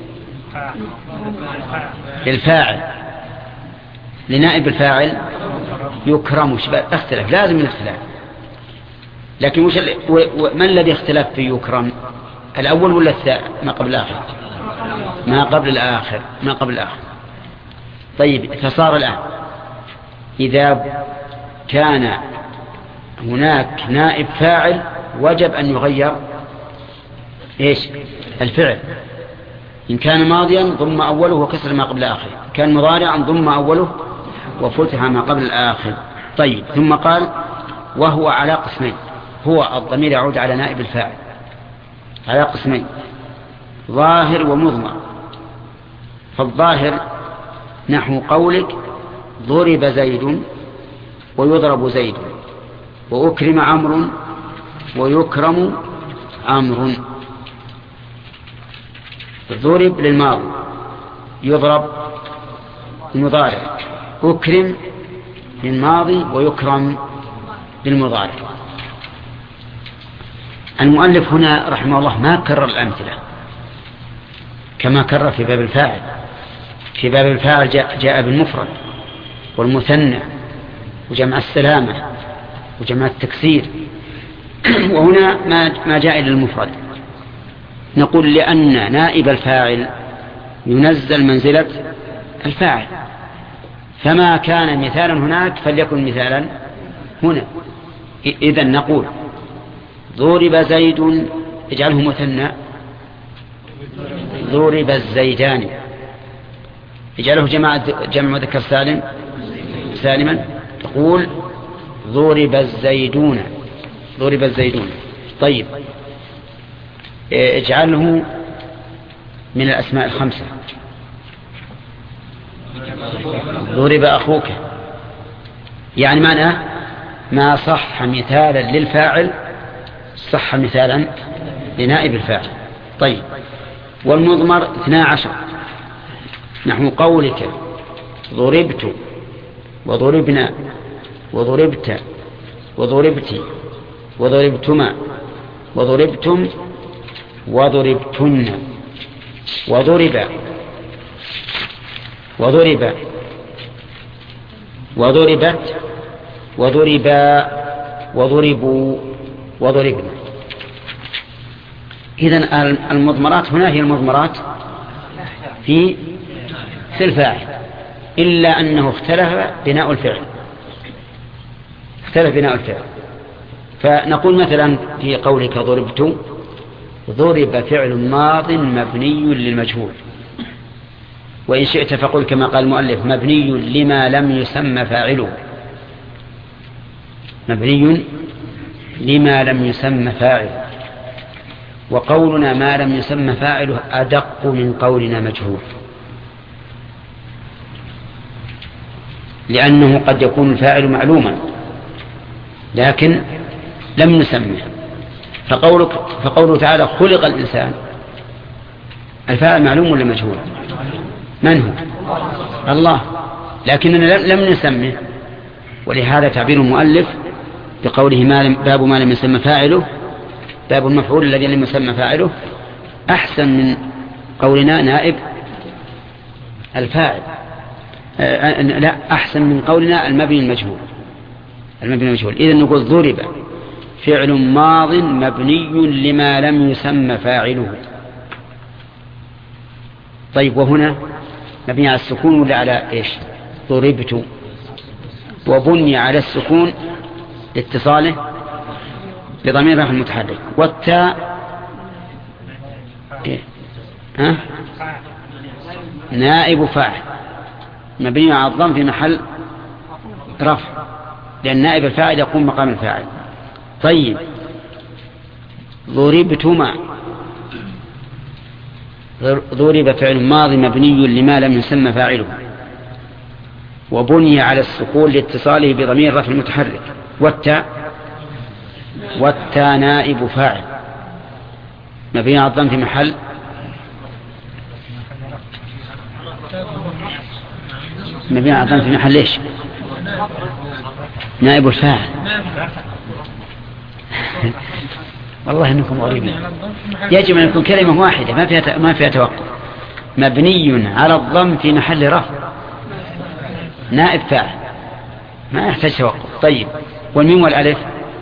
للفاعل لنائب الفاعل يكرم. اختلف لازم الاختلاف، لكن وش ما الذي اختلف في يكرم؟ الأول ولا الثاني؟ ما قبل الآخر ما قبل الآخر ما قبل الآخر. طيب فصار الآن إذا كان هناك نائب فاعل وجب أن يغير إيش الفعل. إن كان ماضيا ضم أوله وكسر ما قبل الآخر، كان مضارعا ضم أوله وفتح ما قبل الآخر. طيب ثم قال وهو على قسمين. هو الضمير يعود على نائب الفاعل على قسمين، ظاهر ومضمر. فالظاهر نحو قولك ضرب زيد ويضرب زيد، وأكرم عمرو ويكرم عمرو. ضرب للماضي، يضرب للمضارع، أكرم للماضي ويكرم للمضارع. المؤلف هنا رحمه الله ما كرر الأمثلة كما كرر في باب الفاعل. في باب الفاعل جاء, جاء بالمفرد والمثنى وجمع السلامة وجمع التكسير، وهنا ما جاء إلى المفرد. نقول لأن نائب الفاعل ينزل منزلة الفاعل، فما كان مثالا هناك فليكن مثالا هنا. إذن نقول ضرب زيد اجعله مثنى، ضرب الزيدان اجعله جماعة جمع مذكر سالم سالما، تقول ضرب الزيدون ضرب الزيدون. طيب اجعله من الأسماء الخمسة، ضرب أخوك، يعني معنى ما صح مثالا للفاعل صح مثالا لنائب الفاعل. طيب والمضمر اثنا عشر نحو قولك ضربت وضربنا وضربت وضربت وضربتما وضربتم وضربتن وضرب وضرب وضربت وضربا وضربوا وضربنا. إذن المضمرات هنا هي المضمرات في في الفاعل، إلا أنه اختلف بناء الفعل اختلف بناء الفعل. فنقول مثلا في قولك ضربت، ضرب فعل ماض مبني للمجهول، وإن شئت فقل كما قال المؤلف مبني لما لم يسمى فاعله، مبني لما لم يسمى فاعله. وقولنا ما لم يسمى فاعله أدق من قولنا مجهول، لأنه قد يكون الفاعل معلوما لكن لم نسمه. فقولك فقوله تعالى خلق الإنسان، الفاعل معلوم ولا مجهول؟ من هو؟ الله، لكننا لم نسمه. ولهذا تعبير المؤلف بقوله ما لم باب ما لم يسمى فاعله، باب المفعول الذي لم يسمى فاعله، أحسن من قولنا نائب الفاعل. آه لا أحسن من قولنا المبني المجهول المبني المجهول. إذن نقول ضرب فعل ماض مبني لما لم يسمى فاعله. طيب وهنا مبني على السكون ولا على إيش؟ ضربت، وبني على السكون لاتصاله بضمير رفع المتحرك. والتاء إيه؟ ها؟ نائب فاعل مبني على الضم في محل رفع، لأن نائب الفاعل يقوم مقام الفاعل. طيب ضربتما، ضرب فعل ماضي مبني لما لم يسمى فاعله وبني على السكون لاتصاله بضمير رفع المتحرك. والتاء والتاء نائب فاعل مبني على الضم في محل مبني على الضم في محل ليش؟ نائب الفاعل. والله انكم غريبين. يجب ان يكون كلمه واحده ما فيها ما فيها توقف. مبني على الضم في محل رفع نائب فاعل ما يحتاج توقف. طيب والميم والالف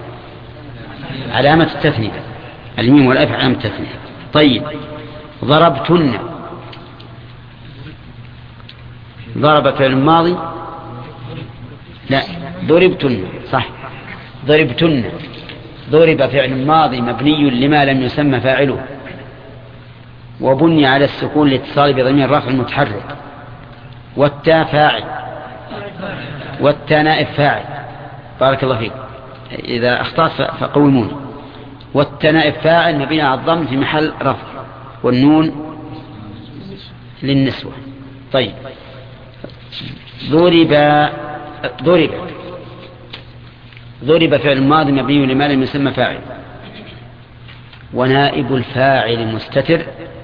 علامه التثنيه، الميم والالف علامه التثنيه. طيب ضربتن، ضرب فعل ماضي لا ضربتن صح ضربتن. ضرب فعل ماضي مبني لما لم يسمى فاعله وبني على السكون لاتصال بضمير رفع المتحرك. والتاء فاعل والتاء نائب فاعل. بارك الله فيك، إذا أخطأت فقومون. والتاء نائب فاعل مبني على الضم في محل رفع والنون للنسوة. طيب ضرب ضرب ضرب فعل ماضي مبني لما لم يسمى فاعل ونائب الفاعل مستتر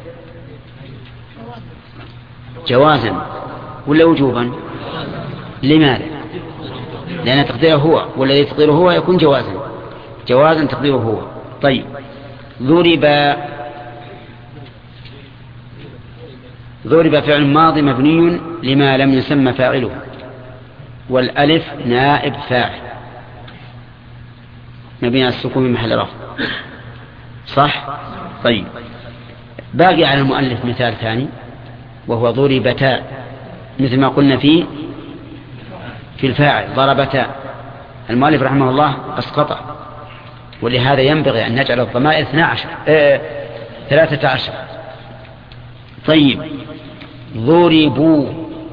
جوازا ولا وجوبا؟ لماذا؟ لأن تقديره هو، والذي تقديره هو يكون جوازا جوازا تقديره هو. طيب ضرب ضرب فعل ماضي مبني لما لم يسمى فاعله والألف نائب فاعل مبني على السكون في محل رفع صح. طيب باقي على المؤلف مثال ثاني وهو ضربتا، مثل ما قلنا فيه في الفاعل ضربتا. المؤلف رحمه الله أسقطه، ولهذا ينبغي أن نجعل الضمائر اثنا عشر اه ثلاثة عشر. طيب ضربوا،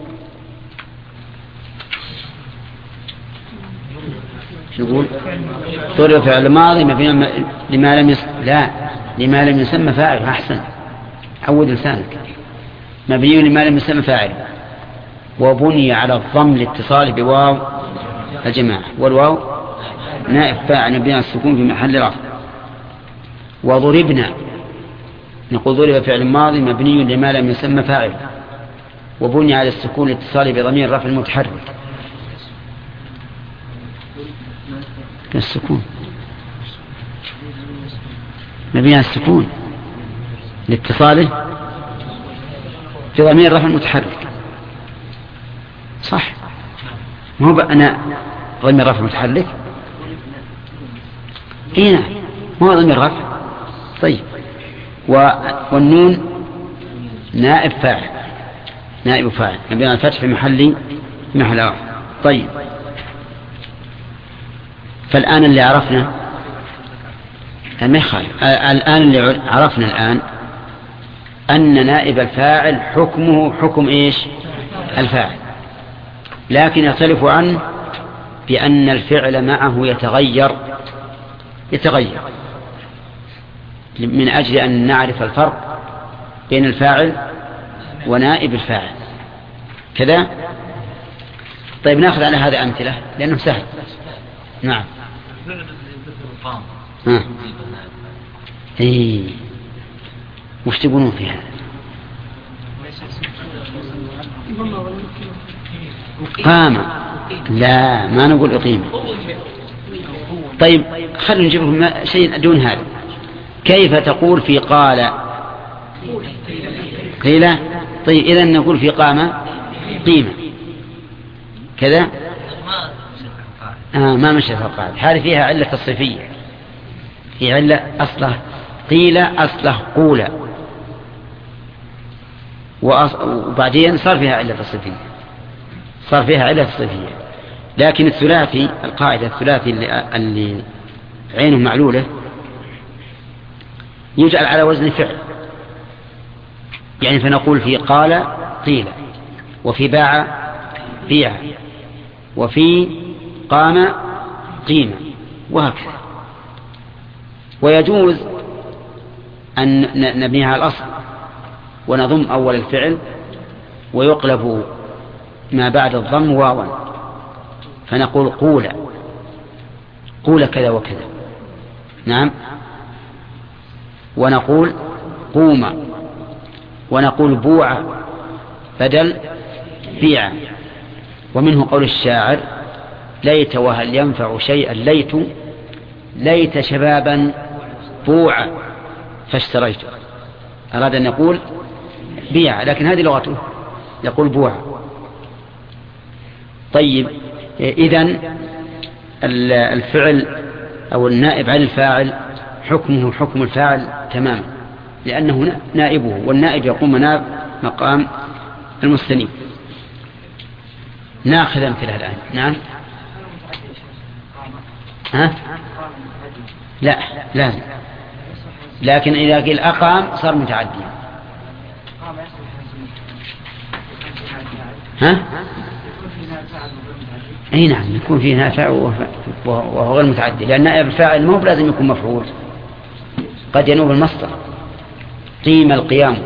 نقول ضرب فعل ماضي مبني لما لم يس... لا لما لم يسمى فاعل. أحسن، عود لسانك. مبني لما لم يسمى فاعل وبني على الضم لاتصال بواو الجماعة والواو نائب فاعل مبني على السكون في محل رفع. وضربنا، نقول ضرب فعل ماضي مبني لما لم يسمى فاعل وبني على السكون لاتصال بضمير رفع المتحرك السكون مبني على السكون لاتصاله بضمير رفع المتحرك صح. مو بأنا ضمير رفع متحرك هنا مو ضمير رفع. طيب والنون نائب فاعل نائب فاعل مبني على الفتح في محل في محل رفع. طيب فالآن اللي عرفنا ما يخالف، الآن اللي عرفنا الآن أن نائب الفاعل حكمه حكم إيش؟ الفاعل، لكن يختلف عنه بأن الفعل معه يتغير يتغير من أجل أن نعرف الفرق بين الفاعل ونائب الفاعل كذا. طيب نأخذ على هذا أمثلة لأنه سهل. نعم. ها. إيه. وش تقولون في هذا؟ قام. لا ما نقول أقيم. طيب خلوا نجيب لكم شيء دون هذا. كيف تقول في قال؟ قيل. طيب إذا نقول في قام قيمة كذا. آه ما مشت القاعدة هذه فيها علة الصفية، في علة أصله قيل أصله قول وبعدين صار فيها علة الصفية صار فيها علة الصفية. لكن الثلاثي القاعدة الثلاثي اللي, اللي عينه معلولة يجعل على وزن فعل، يعني فنقول في قال قيل، وفي باع بيع، وفي قام قيمة، وهكذا. ويجوز أن نبنيها على الأصل ونضم أول الفعل ويقلب ما بعد الضم واوا، فنقول قول قول كذا وكذا، نعم، ونقول قوم، ونقول بوع بدل بيع. ومنه قول الشاعر: ليت وهل ينفع شيئا ليت، ليت شبابا بوع فاشتريته. أراد أن يقول بيع، لكن هذه لغته، يقول بوع. طيب، إذن الفعل أو النائب عن الفاعل حكمه حكم الفاعل تماما، لأنه نائبه، والنائب يقوم مناب مقام المستنيب. ناخذ أمثلة الآن. نعم. ها؟ لا لازم، لكن إذا قيل أقام صار متعديا. ها؟ اي نعم، يكون فيه نافع وهو غير متعدي، لأن نائب الفاعل ما هو لازم يكون مفعول، قد ينوب المصدر، قيم القيام،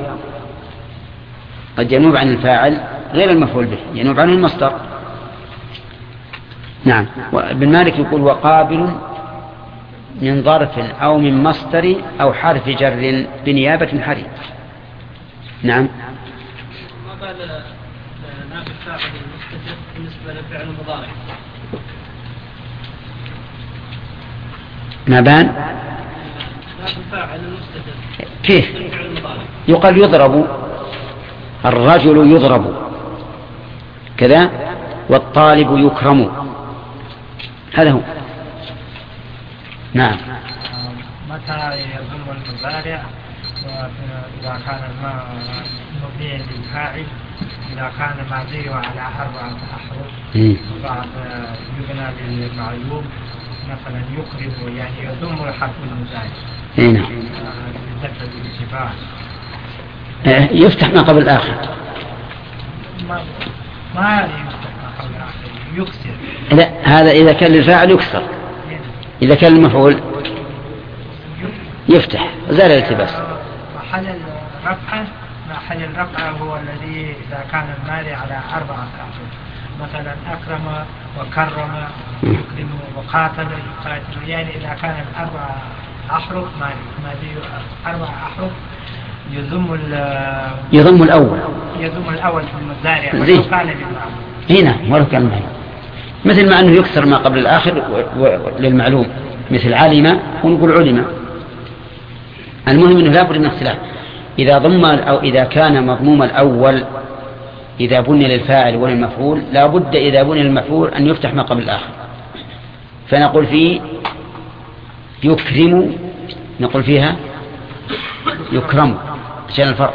قد ينوب عن الفاعل غير المفعول به، ينوب عنه المصدر. نعم. وابن مالك يقول: وقابل من ظرف أو من مصدر أو حرف جر بنيابة حري. نعم. ما قال نائب الفاعل المستتر بالنسبة للفعل المضارع؟ ما بان؟ نائب الفاعل المستتر كيف؟ الفعل المضارع يقال يضرب، الرجل يضرب كذا، والطالب يكرم، هذا هو. نعم. متى يضم المضارع؟ إذا كان مبنيا للفاعل، إذا كان ماضيه على أربعة أحرف، وبعد يبنى للمعلوم، مثلا يقرب، يعني يضم حرف المضارع. نعم. بالذات الاتفاق يفتح ما قبل الآخر. ما ما يفتح ما قبل الآخر، يكسر. لا، هذا إذا كان للفاعل يكسر، إذا كان المفعول يفتح، زال الالتباس. محل الرفع محل الرفع هو الذي إذا كان المالي على أربعة أحرف، مثلا أكرم وكرم يكرم وقاتل يقاتل، يعني إذا كان الأربعة أحرف مالي أربعة أحرف يضم يضم الأول يضم الأول في المضارع ولو كان للمعلوم. هنا ولو كان معلوم، مثل ما أنه يكسر ما قبل الآخر للمعلوم، مثل علم ونقول علم. المهم أنه لا بد من اختلاف. إذا ضم أو إذا كان مضموم الأول، إذا بني للفاعل وللمفعول، لا بد إذا بني للمفعول أن يفتح ما قبل الآخر. فنقول فيه يكرم، نقول فيها يكرم، عشان الفرق.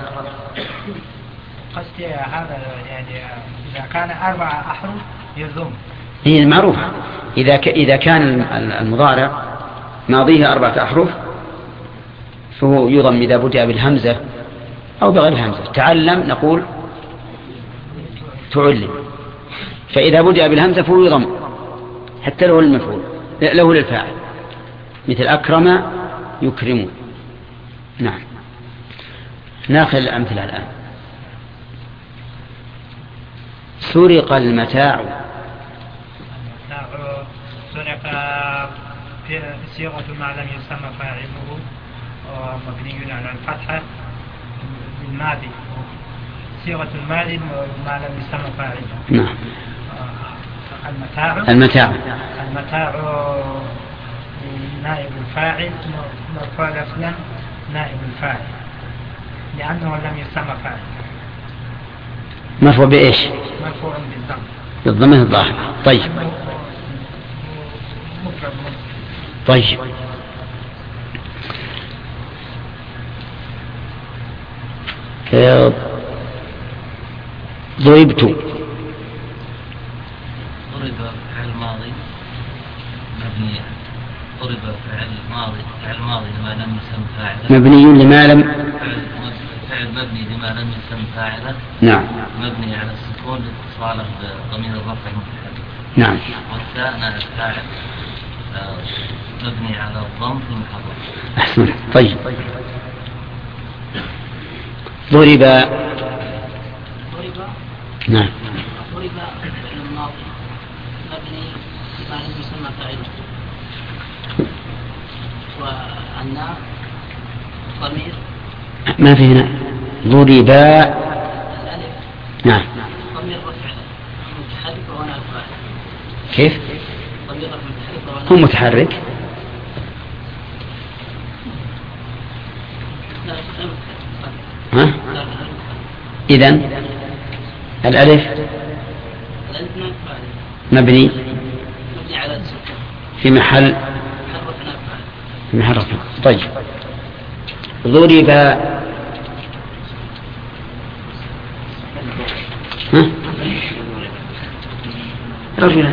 قصدي هذا يعني إذا كان أربعة أحرف يضم، هي المعروفة. إذا ك... إذا كان المضارع ماضيه أربعة أحرف فهو يضم إذا بدأ بالهمزة أو بغير الهمزة. تعلم نقول تعلم، فإذا بدأ بالهمزة فهو يضم حتى له المفعول له للفاعل، مثل أكرم يكرم. نعم. ناخذ الأمثلة الآن. سرق المتاع. سرق في صيغة ما لم يسمى فاعله مبني على الفتحة الماضي، صيغة الماضي ما لم يسمى فاعله. نعم. المتاع المتاع المتاع نائب الفاعل، مرفوع لفظا نائب الفاعل لأنه لم يسمى فاعل. مرفوع بإيش؟ مرفوع بالضم، بالضم الظاهر. طيب طيب ضربت. ضرب فعل ضرب فعل ماضي فعل ماضي لما لم يسمى فاعله مبني لما لم فعل, فعل مبني لما لم يسمى فاعله نعم مبني على السكون لاتصاله بضمير الرفع المتحرك نعم والثاء نائب فاعل مبني على الضم في محل رفع. أحسن. طيب ضرب ضرب نعم ضرب فعل الماضي مبني لما لم يسمى فاعله والناء ضمير ما في هنا ضرب الألف نعم ضمير رفع متحرك وأنا الفاعل. كيف ضمير رفع متحرك وأنا هو متحرك ها إذن الألف الألف نائب فاعل مبني مبني على السكون في محل حرف نائب فاعل. في محل رفع. طيب ضرب ها رجلا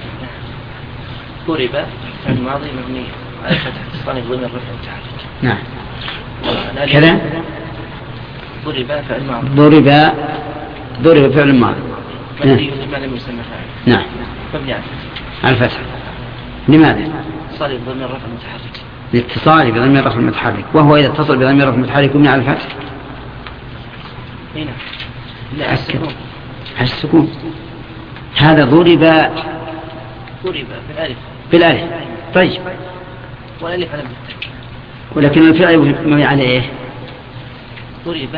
ضرب فعل ماضي مبني على فتح اتصال بضمير الرفع المتحرك. نعم والألف كذا ضرب فعل ماضي ضرب ضرب فعل ماضي مبني لما لم يسمى فاعل نعم مبني على على الفتح. لماذا؟ اتصال بضمير الرفع المتحرك. لاتصاله بضمير الرفع المتحرك، وهو إذا اتصل بضمير الرفع المتحرك يبنى على الفتح هنا لا على السكون. على السكون. هذا ضرب ضرب بالألف بالألف. طيب والألف على المتحرك. ولكن الفعل مبني على إيه؟ ضرب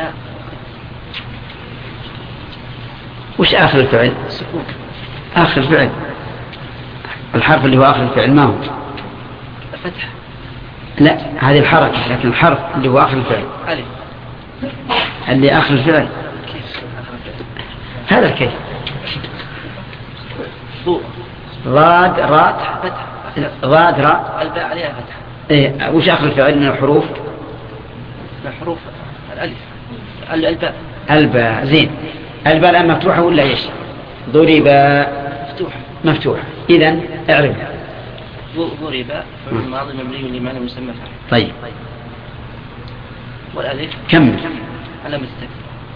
وش آخر الفعل؟ سكون. آخر الفعل الحرف اللي هو آخر الفعل ما هو؟ فتح. لا هذه الحركة، لكن الحرف اللي هو آخر الفعل ألف اللي آخر الفعل كيف آخر الفعل؟ هذا الكيف ضوء راد راد فتح. راد راء الباء عليها فتح. إيه وش آخر الفعل من الحروف؟ من حروف الألف الباء الباء. زين الباء الآن مفتوحة ولا إيش؟ ضرب مفتوح مفتوح. إذن اعرف ضرب فعل ماضي مبني لما لم يسمى فاعل. طيب والألف كمل. علامة التكسير.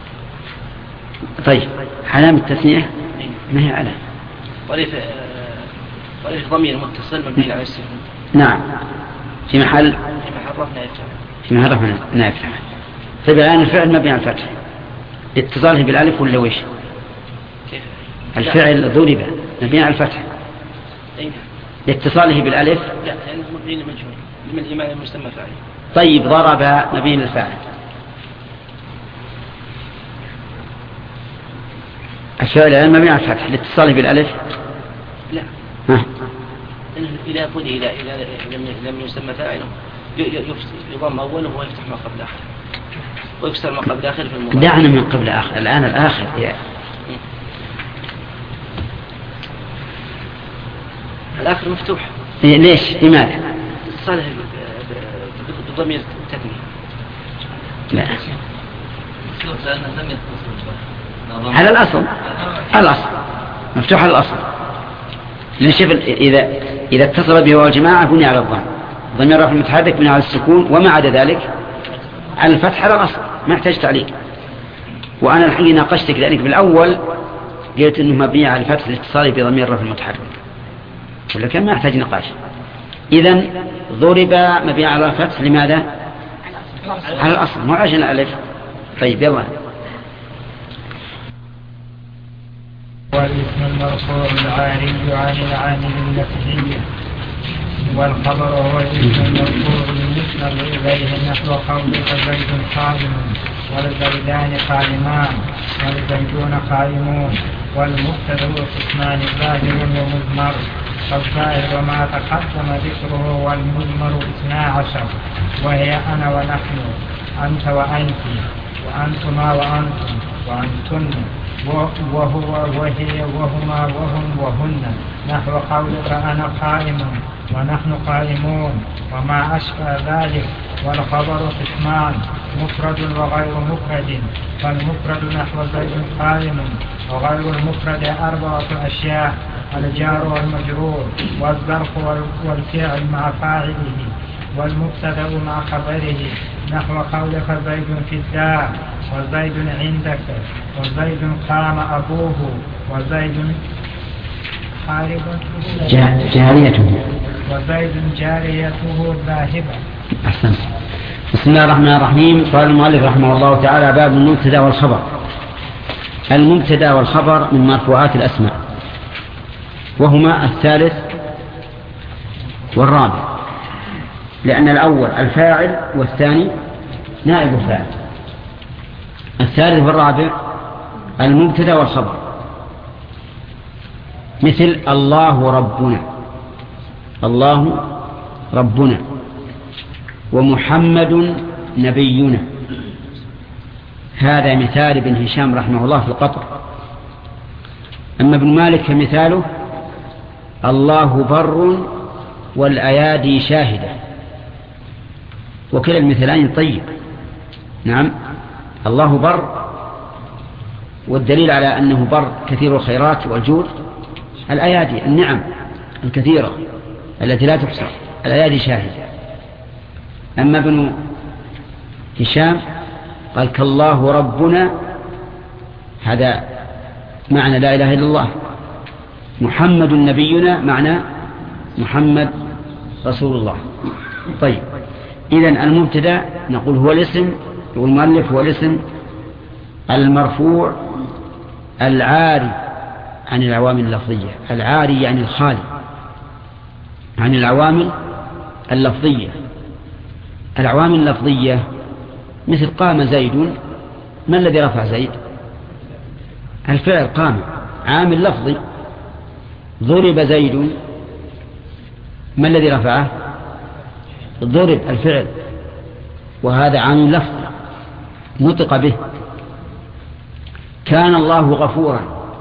طيب علامة التثنية ما هي علامة؟ والألف والألف ضمير متصل مبني على السكون. نعم في محل في محل رفع نائب فاعل. في محل رفع نائب فاعل. طيب الآن الفعل مبني على الفتح اتصاله بالألف ولا وش؟ كيف؟ الفعل ضرب مبني على الفتح أين؟ لاتصاله بالألف. لا لأنه مبني لمجهول من لما لم يسمى فاعل. طيب ضرب مبني للفاعل. الفعل الآن مبني على الفتح لاتصاله بالألف. لا ها لأنه إذا بني إلى إلى لم يسمى فاعله يضم أوله ويفتح ما قبل آخر ويكسر ما قبل آخر في المضارع. دعنا من قبل آخر الآن الآخر يعني. الآخر مفتوح. إيه ليش؟ لماذا؟ صالح بضمير التثنية. لا لأنه لم يتصل على الأصل الأصل مفتوح على الأصل. لنشوف إذا إذا اتصل به والجماعة بني على الضم ضمير رفع المتحرك بني على السكون وما عدا ذلك على الفتح على الأصل ما يحتاج تعليق. وأنا الحين ناقشتك ذلك بالأول قلت إنه مبني على الفتح لاتصاله بضمير رفع المتحرك ولكن ما يحتاج نقاش. إذن ضرب مبني على الفتح لماذا؟ على الأصل مو عشان الألف. طيب يلا. والاسم المرفوع العاري عن العامل اللفظي والخبر هو الاسم المرفوع المسند إليه نحو قولك زيد قائم والزيدان قائمان والزيدون قائمون والمبتدأ قسمان ظاهر ومضمر فالظاهر ما تقدم ذكره والمضمر اثنا عشر وهي أنا ونحن أنت وأنت وأنتما وأنتم وأنتن وهو وهي وهما وهم وهن نحو قولك أنا قائم ونحن قائمون وما أشبه ذلك. والخبر قسمان مفرد وغير مفرد فالمفرد نحو زيد قائم وغير المفرد أربعة أشياء الجار والمجرور والظرف والفعل مع فاعله والمبتدأ مع خبره، نحو قولك زيد في الدار وزيد عندك وزيد قام أبوه وزيد جاريته وزيد جاريته ذاهبة. أحسن. بسم الله الرحمن الرحيم. قال المؤلف رحمه الله تعالى: باب المبتدا والخبر. المبتدا والخبر من مرفوعات الأسماء، وهما الثالث والرابع، لأن الأول الفاعل والثاني نائب الفاعل. الثالث والرابع المبتدا والخبر، مثل الله ربنا، الله ربنا، ومحمد نبينا. هذا مثال ابن هشام رحمه الله في القطر. أما ابن مالك فمثاله: الله بر والأيادي شاهدة. وكلا المثلين طيب. نعم، الله بر، والدليل على أنه بر كثير الخيرات والجود الأيادي، النعم الكثيرة التي لا تحصى، الأيادي شاهدة. أما ابن هشام قال: كالله ربنا، هذا معنى لا إله إلا الله. محمد نبينا معنى محمد رسول الله. طيب، إذن المبتدا نقول هو الاسم، والمؤلف هو الاسم المرفوع العاري عن العوامل اللفظية. العاري يعني الخالي عن العوامل اللفظية. العوامل اللفظية مثل قام زيد، ما الذي رفع زيد؟ الفعل قام، عامل لفظي. ضرب زيد، ما الذي رفعه؟ ضرب الفعل، وهذا عامل لفظي نطق به. كان الله غفورا،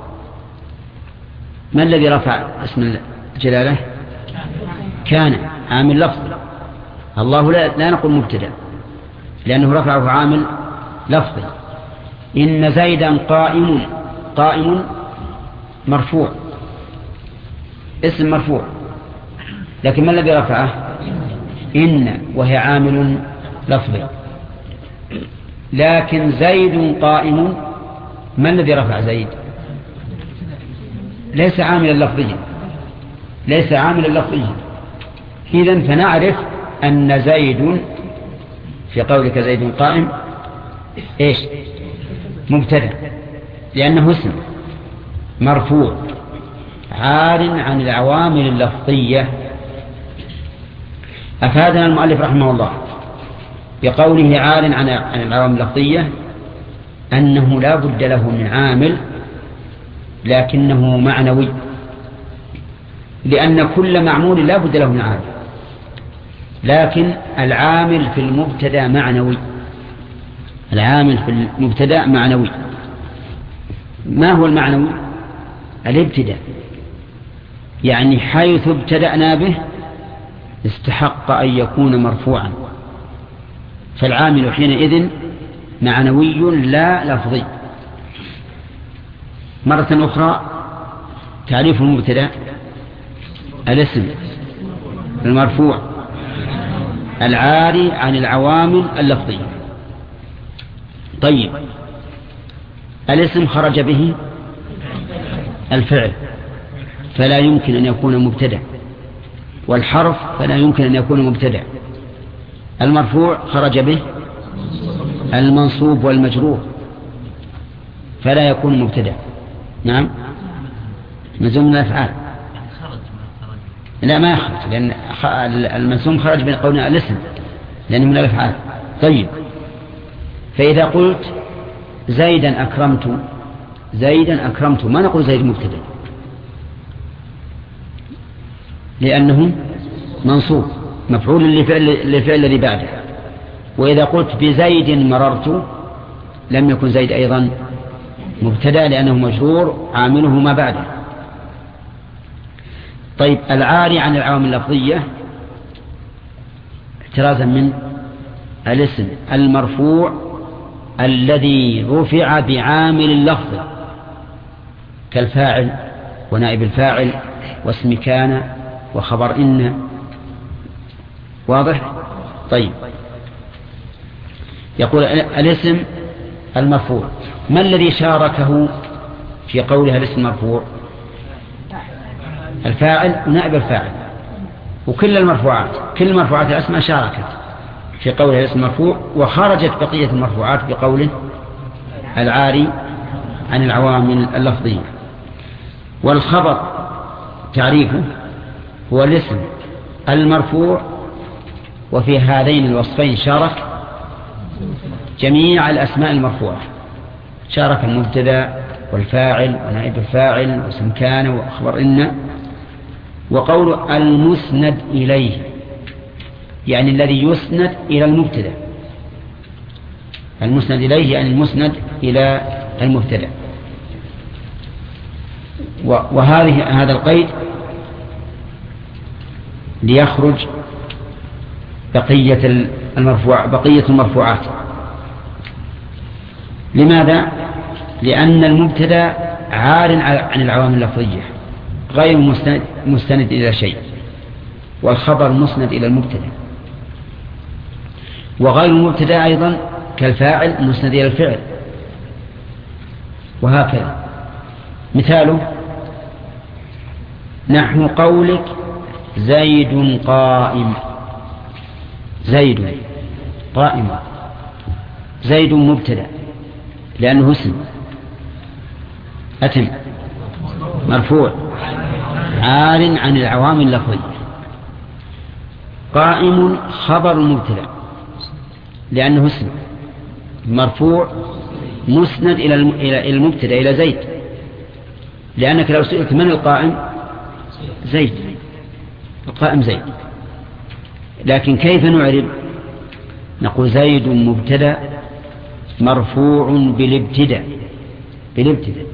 ما الذي رفع اسم الجلالة؟ كان، عامل لفظي. الله لا, لا نقول مبتدا لأنه رفعه عامل لفظي. إن زيدا قائم، قائم مرفوع، اسم مرفوع، لكن ما الذي رفعه؟ إن، وهي عامل لفظي. لكن زيد قائم، ما الذي رفع زيد؟ ليس عاملا لفظيا، ليس عاملا لفظيا. إذن فنعرف أن زيد في قولك زيد قائم إيش؟ مبتدأ، لأنه اسم مرفوع عار عن العوامل اللفظية. أفادنا المؤلف رحمه الله بقوله عار عن العوامل اللفظية أنه لا بد له من عامل، لكنه معنوي، لأن كل معمول لا بد له من عامل، لكن العامل في المبتدا معنوي. العامل في المبتدا معنوي. ما هو المعنوي؟ الابتداء، يعني حيث ابتدأنا به استحق أن يكون مرفوعا، فالعامل حينئذ معنوي لا لفظي. مرة أخرى تعريف المبتدا: الاسم المرفوع العاري عن العوامل اللفظية. طيب، الاسم خرج به الفعل فلا يمكن أن يكون مبتدا، والحرف فلا يمكن أن يكون مبتدا. المرفوع خرج به المنصوب والمجرور فلا يكون مبتدا. نعم، مزوم من الأفعال لا ما يخرج، لأن المنصوب خرج من قولنا الاسم لأنه من الأفعال. طيب، فإذا قلت زيدا أكرمت، زيدا أكرمت، ما نقول زيد مبتدا لأنه منصوب مفعول للفعل الذي بعده. وإذا قلت بزيد مررت لم يكن زيد أيضا مبتدا لأنه مجرور عامله ما بعده. طيب، العاري عن العوامل اللفظية احترازا من الاسم المرفوع الذي رفع بعامل اللفظ كالفاعل ونائب الفاعل واسم كان وخبر إن. واضح؟ طيب، يقول الاسم المرفوع ما الذي شاركه في قولها الاسم المرفوع؟ الفاعل ونائب الفاعل، وكل المرفوعات كل المرفوعات الأسماء شاركت في قولها الاسم المرفوع، وخرجت بقية المرفوعات بقوله العاري عن العوامل اللفظية. والخبر تعريفه هو الاسم المرفوع، وفي هذين الوصفين شارك جميع الأسماء المرفوعة، شارك المبتدأ والفاعل ونائب الفاعل واسم كان وخبر إن. وقول المسند إليه يعني الذي يسند إلى المبتدأ، المسند إليه يعني المسند إلى المبتدأ. وهذه هذا القيد ليخرج بقية المرفوع بقية المرفوعات. لماذا؟ لأن المبتدأ عار عن العوامل اللفظية غير مستند, مستند إلى شيء، والخبر مسند إلى المبتدأ، وغير المبتدأ أيضا كالفاعل مسند إلى الفعل، وهكذا. مثاله نحو قولك زيد قائم، زيد قائم، زيد مبتدأ لأنه اسم أتم مرفوع عار عن العوامل اللفظية. قائم خبر مبتدأ لأنه اسم مرفوع مسند إلى المبتدأ إلى زيد، لأنك لو سئلت من القائم زيد، القائم زيد، لكن كيف نعرب؟ نقول زيد مبتدأ مرفوع بالابتداء بالابتداء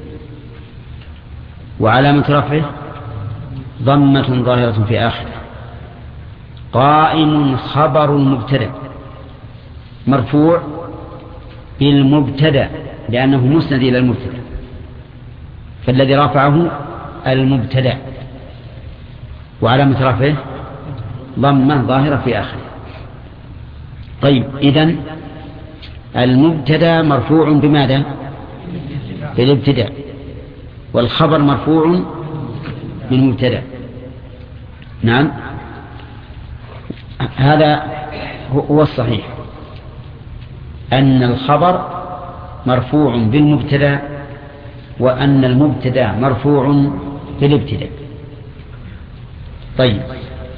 وعلامة رفعه ضمة ظاهرة في آخره. قائم خبر المبتدأ مرفوع بالمبتدأ لأنه مسند إلى المبتدأ، فالذي رفعه المبتدأ وعلامة رفعه ضمة ظاهرة في آخره. طيب، إذن المبتدأ مرفوع بماذا؟ بالابتداء، والخبر مرفوع بالمبتدأ. نعم، هذا هو الصحيح، أن الخبر مرفوع بالمبتدأ وأن المبتدأ مرفوع بالابتداء. طيب،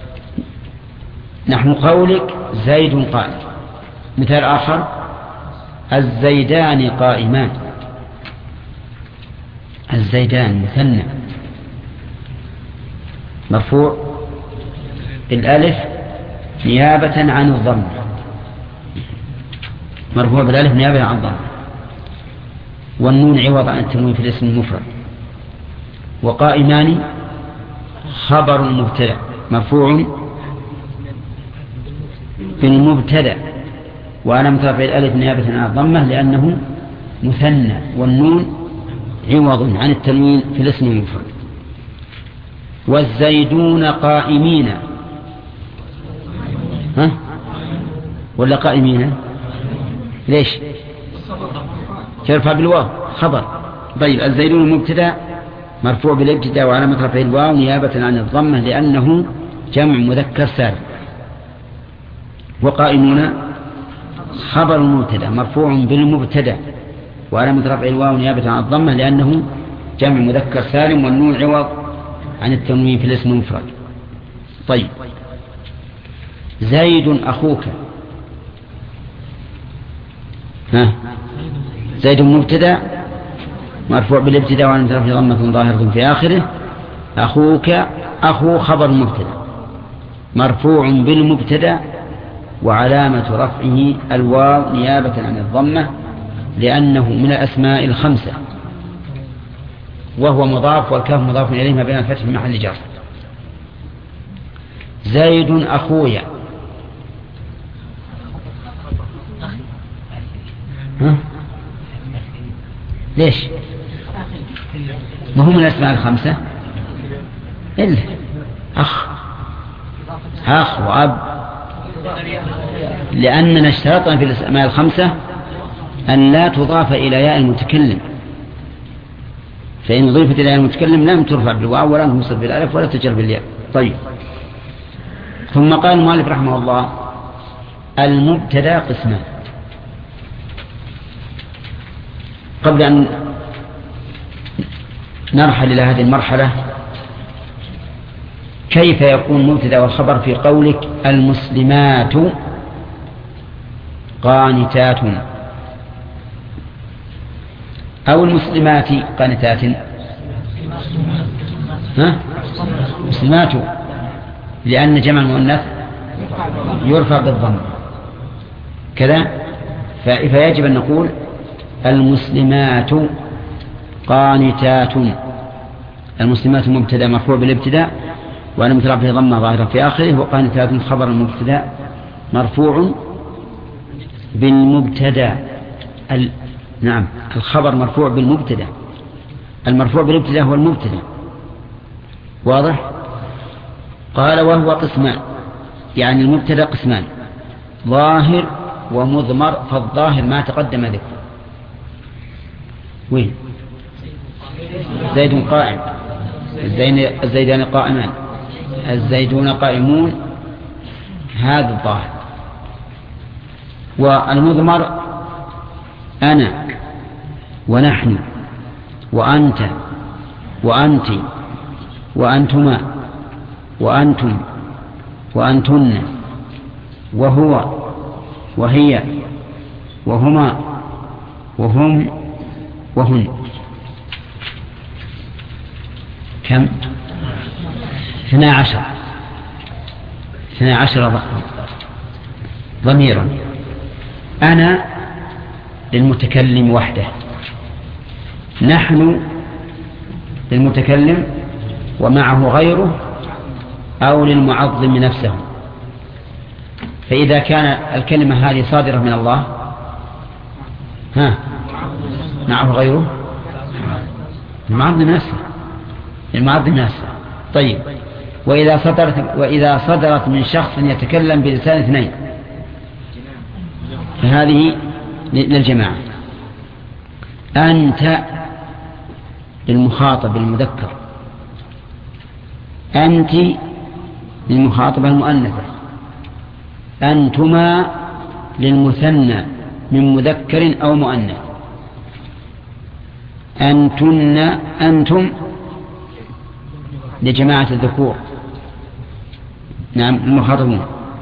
نحن قولك زيد قائم. مثال آخر الزيدان قائمان، الزيدان مثنى مرفوع بالالف نيابة عن الضم، مرفوع بالالف نيابة عن الضم، والنون عوض عن التنوين في الاسم المفرد. وقائمان خبر مبتدأ مرفوع بالمبتدأ وعلامة رفع الالف نيابة عن الضمة لأنه مثنى، والنون عوض عن التنوين في الاسم المفرد. والزيدون قائمين، ها ولا قائمين؟ ليش ترفع بالواو خبر؟ طيب، الزيدون مبتدأ مرفوع بالابتداء وعلامة رفعه الواو نيابة عن الضمة لأنه جمع مذكر سالم. وقائمون خبر مبتدأ مرفوع بالمبتدأ وعلامة رفعه الواو نيابة عن الضمة لأنه جمع مذكر سالم، والنون عوض عن التنوين في الاسم المفرد. طيب، زيد أخوك، ها زيد مبتدأ مرفوع بالابتداء وعلامة رفعه ضمة ظاهرة في آخره. أخوك أخو خبر مبتدأ مرفوع بالمبتدأ وعلامة رفعه الواو نيابة عن الضمة لأنه من الأسماء الخمسة، وهو مضاف والكاف مضاف إليه ما بين الفتح في محل جر. زيد أخويا، ها؟ ليش؟ ما هو من الأسماء الخمسة؟ إلا أخ أخ وأب، لأننا اشترطنا في الأسماء الخمسة أن لا تضاف إلى ياء المتكلم، فإن ضيفت إلى ياء المتكلم لم ترفع بالواو ولا تنصب بالألف ولا تجر بالياء. طيب، ثم قال المؤلف رحمه الله: المبتدأ قسمان. قبل أن نرحل إلى هذه المرحلة، كيف يكون مبتدأ والخبر في قولك المسلمات قانتات أو المسلمات قانتات؟ ها؟ مسلمات، لأن جمع المؤنث يرفع بالضم كذا، فيجب أن نقول المسلمات قانتات. المسلمات مبتدأ مرفوع بالابتداء وأنا مترفع به ضمة ظاهرة في آخره، وقانتات خبر المبتدأ مرفوع بالمبتدأ. ال... نعم، الخبر مرفوع بالمبتدأ، المرفوع بالابتداء هو المبتدأ. واضح؟ قال وهو قسمان، يعني المبتدأ قسمان، ظاهر ومضمر. فالظاهر ما تقدم ذكره. وين؟ زيد قائم، الزيدان قائمان، الزيدون قائمون، هذا الظاهر. والمضمر أنا ونحن وأنت وأنت وأنتما وأنتم وأنتن وهو وهي وهما وهم وهن. كم؟ اثنا عشر اثنا عشر ضميرا. أنا للمتكلم وحده، نحن للمتكلم ومعه غيره أو للمعظم نفسه. فإذا كان الكلمة هذه صادرة من الله، ها معه غيره، المعظم نفسه، المعظم نفسه. طيب، وإذا صدرت وإذا صدرت من شخص يتكلم بلسان اثنين فهذه للجماعة. أنت للمخاطب المذكر، أنت للمخاطبة المؤنثة، أنتما للمثنى من مذكر أو مؤنث، أنتن أنتم لجماعة الذكور، نعم المخاطبون،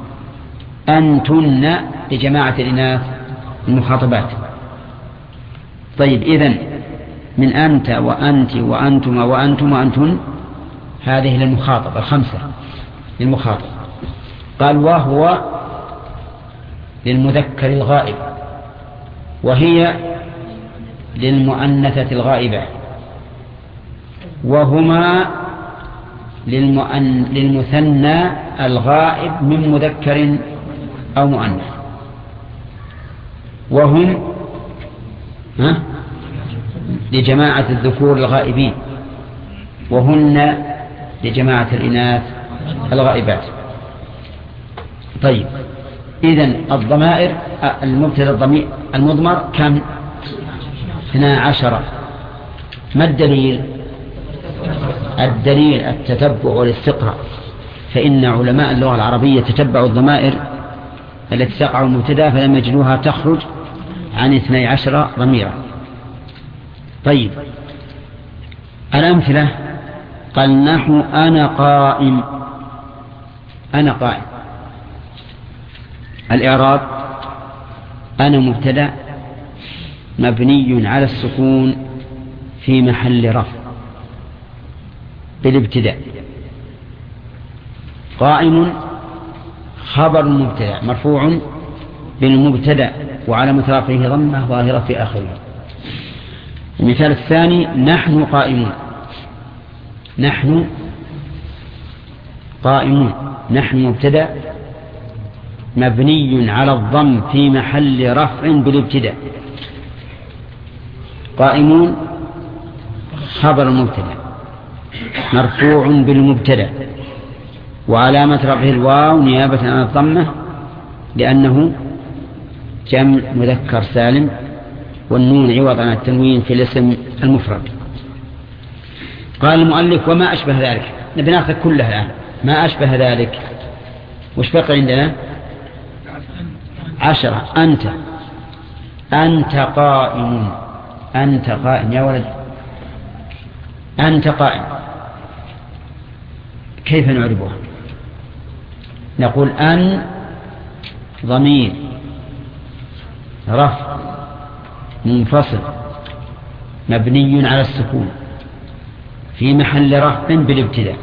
أنتن لجماعة الإناث المخاطبات. طيب، إذن من أنت وأنت وأنتما وأنتم وأنتن هذه للمخاطب الخمسة للمخاطب. قال وهو للمذكر الغائب، وهي للمؤنثة الغائبة، وهما للمؤن... للمثنى الغائب من مذكر أو مؤنث، وهم ها؟ لجماعة الذكور الغائبين، وهن لجماعة الإناث الغائبات. طيب، إذن الضمائر المبتدأ الضمير المضمر كم؟ اثنا عشر. ما الدليل؟ الدليل التتبع والاستقراء، فإن علماء اللغة العربية تتبعوا الضمائر التي تقع المبتدأ فلم يجدوها تخرج عن اثني عشر ضميرا. طيب، الأمثلة قال نحو أنا قائم، أنا قائم. الإعراب أنا مبتدأ مبني على السكون في محل رفع بالابتداء. قائم خبر مبتدأ مرفوع بالمبتدأ وعلامة رفعه ضمة ظاهرة في آخره. المثال الثاني نحن قائمون، نحن قائمون، نحن مبتدأ مبني على الضم في محل رفع بالابتداء. قائمون خبر المبتدأ مرفوع بالمبتدأ وعلامة رفعه الواو نيابة عن الضمة لأنه جمع مذكر سالم، والنون عوض عن التنوين في الاسم المفرد. قال المؤلف وما أشبه ذلك، نبي ناخذ كلها الآن. ما أشبه ذلك وش بقي عندنا؟ عشرة. أنت أنت قائم، أنت قائم يا ولد، أنت قائم. كيف نعربها؟ نقول أن ضمير رفع منفصل مبني على السكون في محل رفع بالابتداء،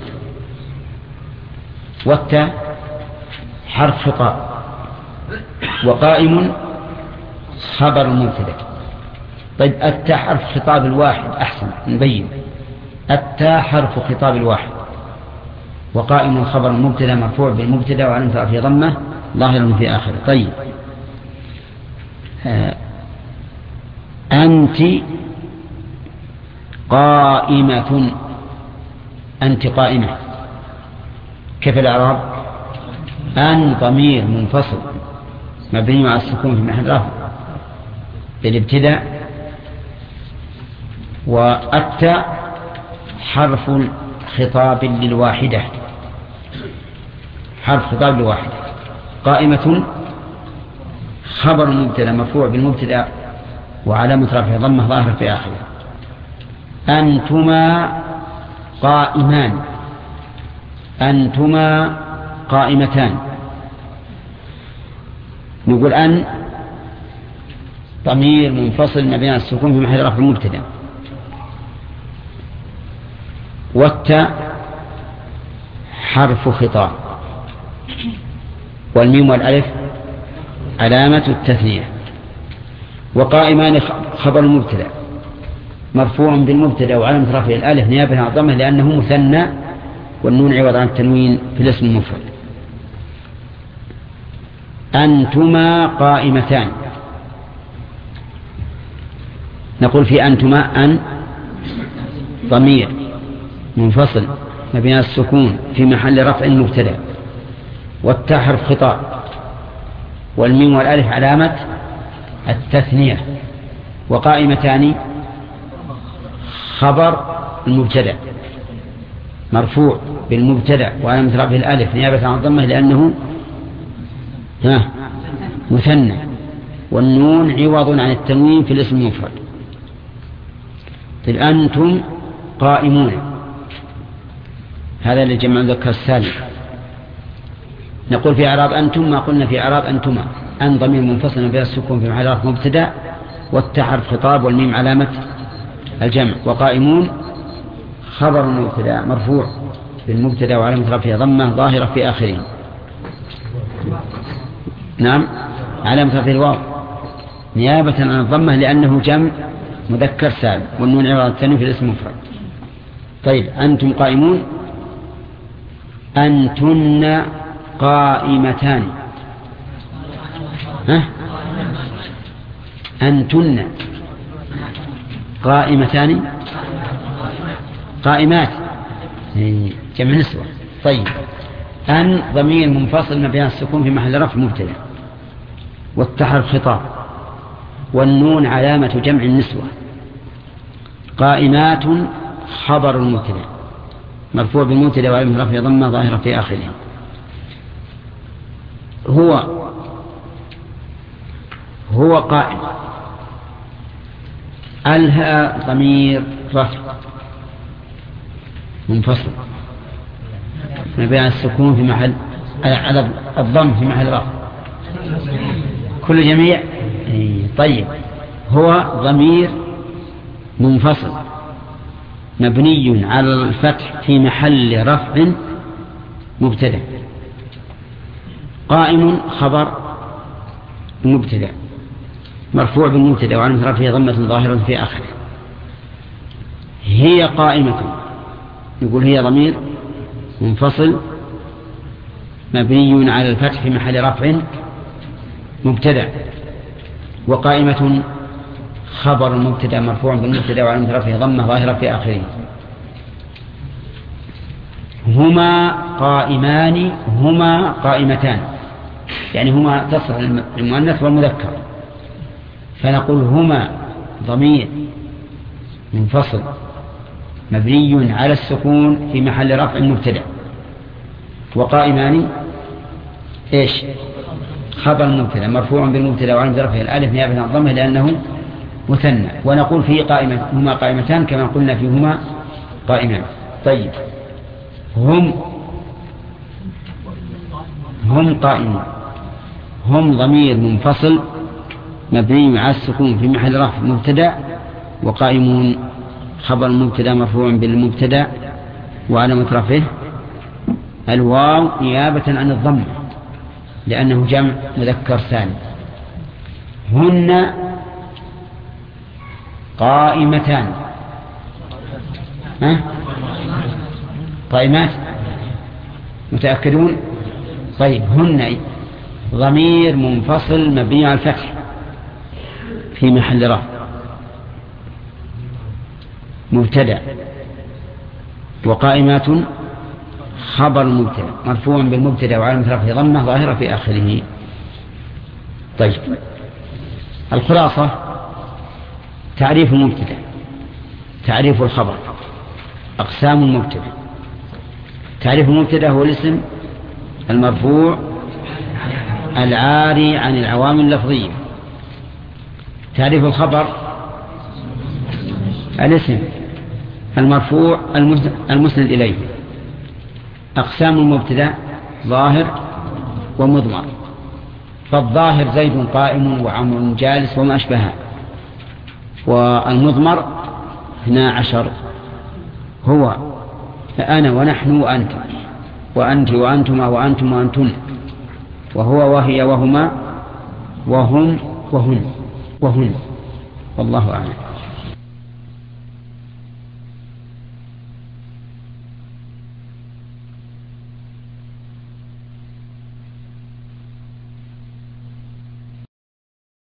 والتاء حرف خطاب، وقائم خبر المبتدأ. طيب التاء حرف خطاب الواحد، أحسن نبين. التاء حرف خطاب الواحد، وقائم خبر المبتدأ مرفوع بالمبتدأ وعلامة رفعه ضمة ظاهر في آخره. طيب آه أنت قائمة، أنت قائمة. كيف الإعراب؟ أن ضمير منفصل مبني على السكون في محل رفع بالابتداء، والتاء حرف خطاب للواحدة، حرف خطاب للواحدة. قائمة خبر مبتدأ مرفوع بالمبتدأ وعلامة رفعه ضمة ظاهرة في آخره. أنتما قائمان، أنتما قائمتان. نقول أن ضمير منفصل مبني على السكون في محل رفع المبتدأ، والتاء حرف خطاب، والميم والألف علامة التثنية. وقائمان خبر المبتدأ مرفوع بالمبتدأ وعلامة رفعه الألف نيابة عن الضمة لأنه مثنى، والنون عوض عن التنوين في الاسم المفرد. أنتما قائمتان. نقول في أنتما أن ضمير منفصل مبني على السكون في محل رفع مبتدأ، والتاء حرف خطاب، والميم والألف علامة التثنية. وقائمتان خبر المبتدأ مرفوع بالمبتدأ وعلامة رفعه الألف نيابة عن الضمة لأنه مثنى، والنون عوض عن التنوين في الاسم المفرد. طيب أنتم قائمون، هذا اللي جمع ذكر السالم. نقول في إعراب أنتم ما قلنا في إعراب أنتما. أن ضمير منفصل بين السكون في محل رفع مبتدأ، والتاء حرف خطاب، والميم علامة الجمع. وقائمون خبر المبتدأ مرفوع بالمبتدأ وعلامة رفعه ضمة ظاهرة في آخره. نعم علامة رفعه الواو نيابة عن الضمة لأنه جمع مذكر سالم، والنون عوض عن التنوين في الاسم المفرد. طيب أنتم قائمون. أنتن قائمتان. ها؟ أنتن قائمتان، قائمات جمع نسوة. طيب أن ضمير منفصل مبني على السكون في محل رفع مبتدأ، والتاء حرف خطاب، والنون علامة جمع النسوة. قائمات خبر المبتدأ مرفوع بالمبتدأ وعلامة رفعه ضمة ظاهرة في آخره. هو هو قائم. الها ضمير رفع منفصل مبني على السكون في محل على الضم في محل رفع كل جميع. طيب هو ضمير منفصل مبني على الفتح في محل رفع مبتدأ. قائم خبر مبتدأ مرفوع بالمبتدأ وعلامة رفعه ضمة ظاهرة في آخره. هي قائمة، يقول هي ضمير منفصل مبني على الفتح في محل رفع مبتدأ. وقائمة خبر المبتدأ مرفوع بالمبتدأ وعلامة رفعه ضمة ظاهرة في آخره. هما قائمان هما قائمتان، يعني هما تصلح للمؤنث والمذكر، فنقول هما ضمير منفصل مبني على السكون في محل رفع مبتدأ، وقائمان ايش؟ خبر مبتدأ مرفوع بالمبتدأ وعلامة رفعه الالف نيابة عن الضمه لأنه مثنى، ونقول فيه قائمة هما قائمتان كما قلنا فيهما قائمان. طيب هم هم قائمون، هم ضمير منفصل مبني على السكون في محل رفع مبتدأ، وقائمون خبر مبتدأ مرفوع بالمبتدأ وعلامة رفعه الواو نيابة عن الضم لأنه جمع مذكر سالم. هن قائمتان، ها؟ قائمات متأكدون؟ طيب هن ضمير منفصل مبني على الفتح في محل رفع مبتدأ، وقائمات خبر مبتدأ مرفوع بالمبتدأ وعلامة رفعه ضمة ظاهرة في آخره. طيب الخلاصة تعريف المبتدأ، تعريف الخبر، أقسام المبتدأ. تعريف المبتدأ هو الاسم المرفوع العاري عن العوامل اللفظية. تعريف الخبر الاسم المرفوع المسند إليه. أقسام المبتدأ ظاهر ومضمر، فالظاهر زيد قائم وعمر جالس وما أشبهها، والمضمر اثنا عشر هو أنا ونحن وأنت وأنت وأنتما وأنتم وأنتن، وهو وهي وهما وهم وهن وهن، والله أعلم.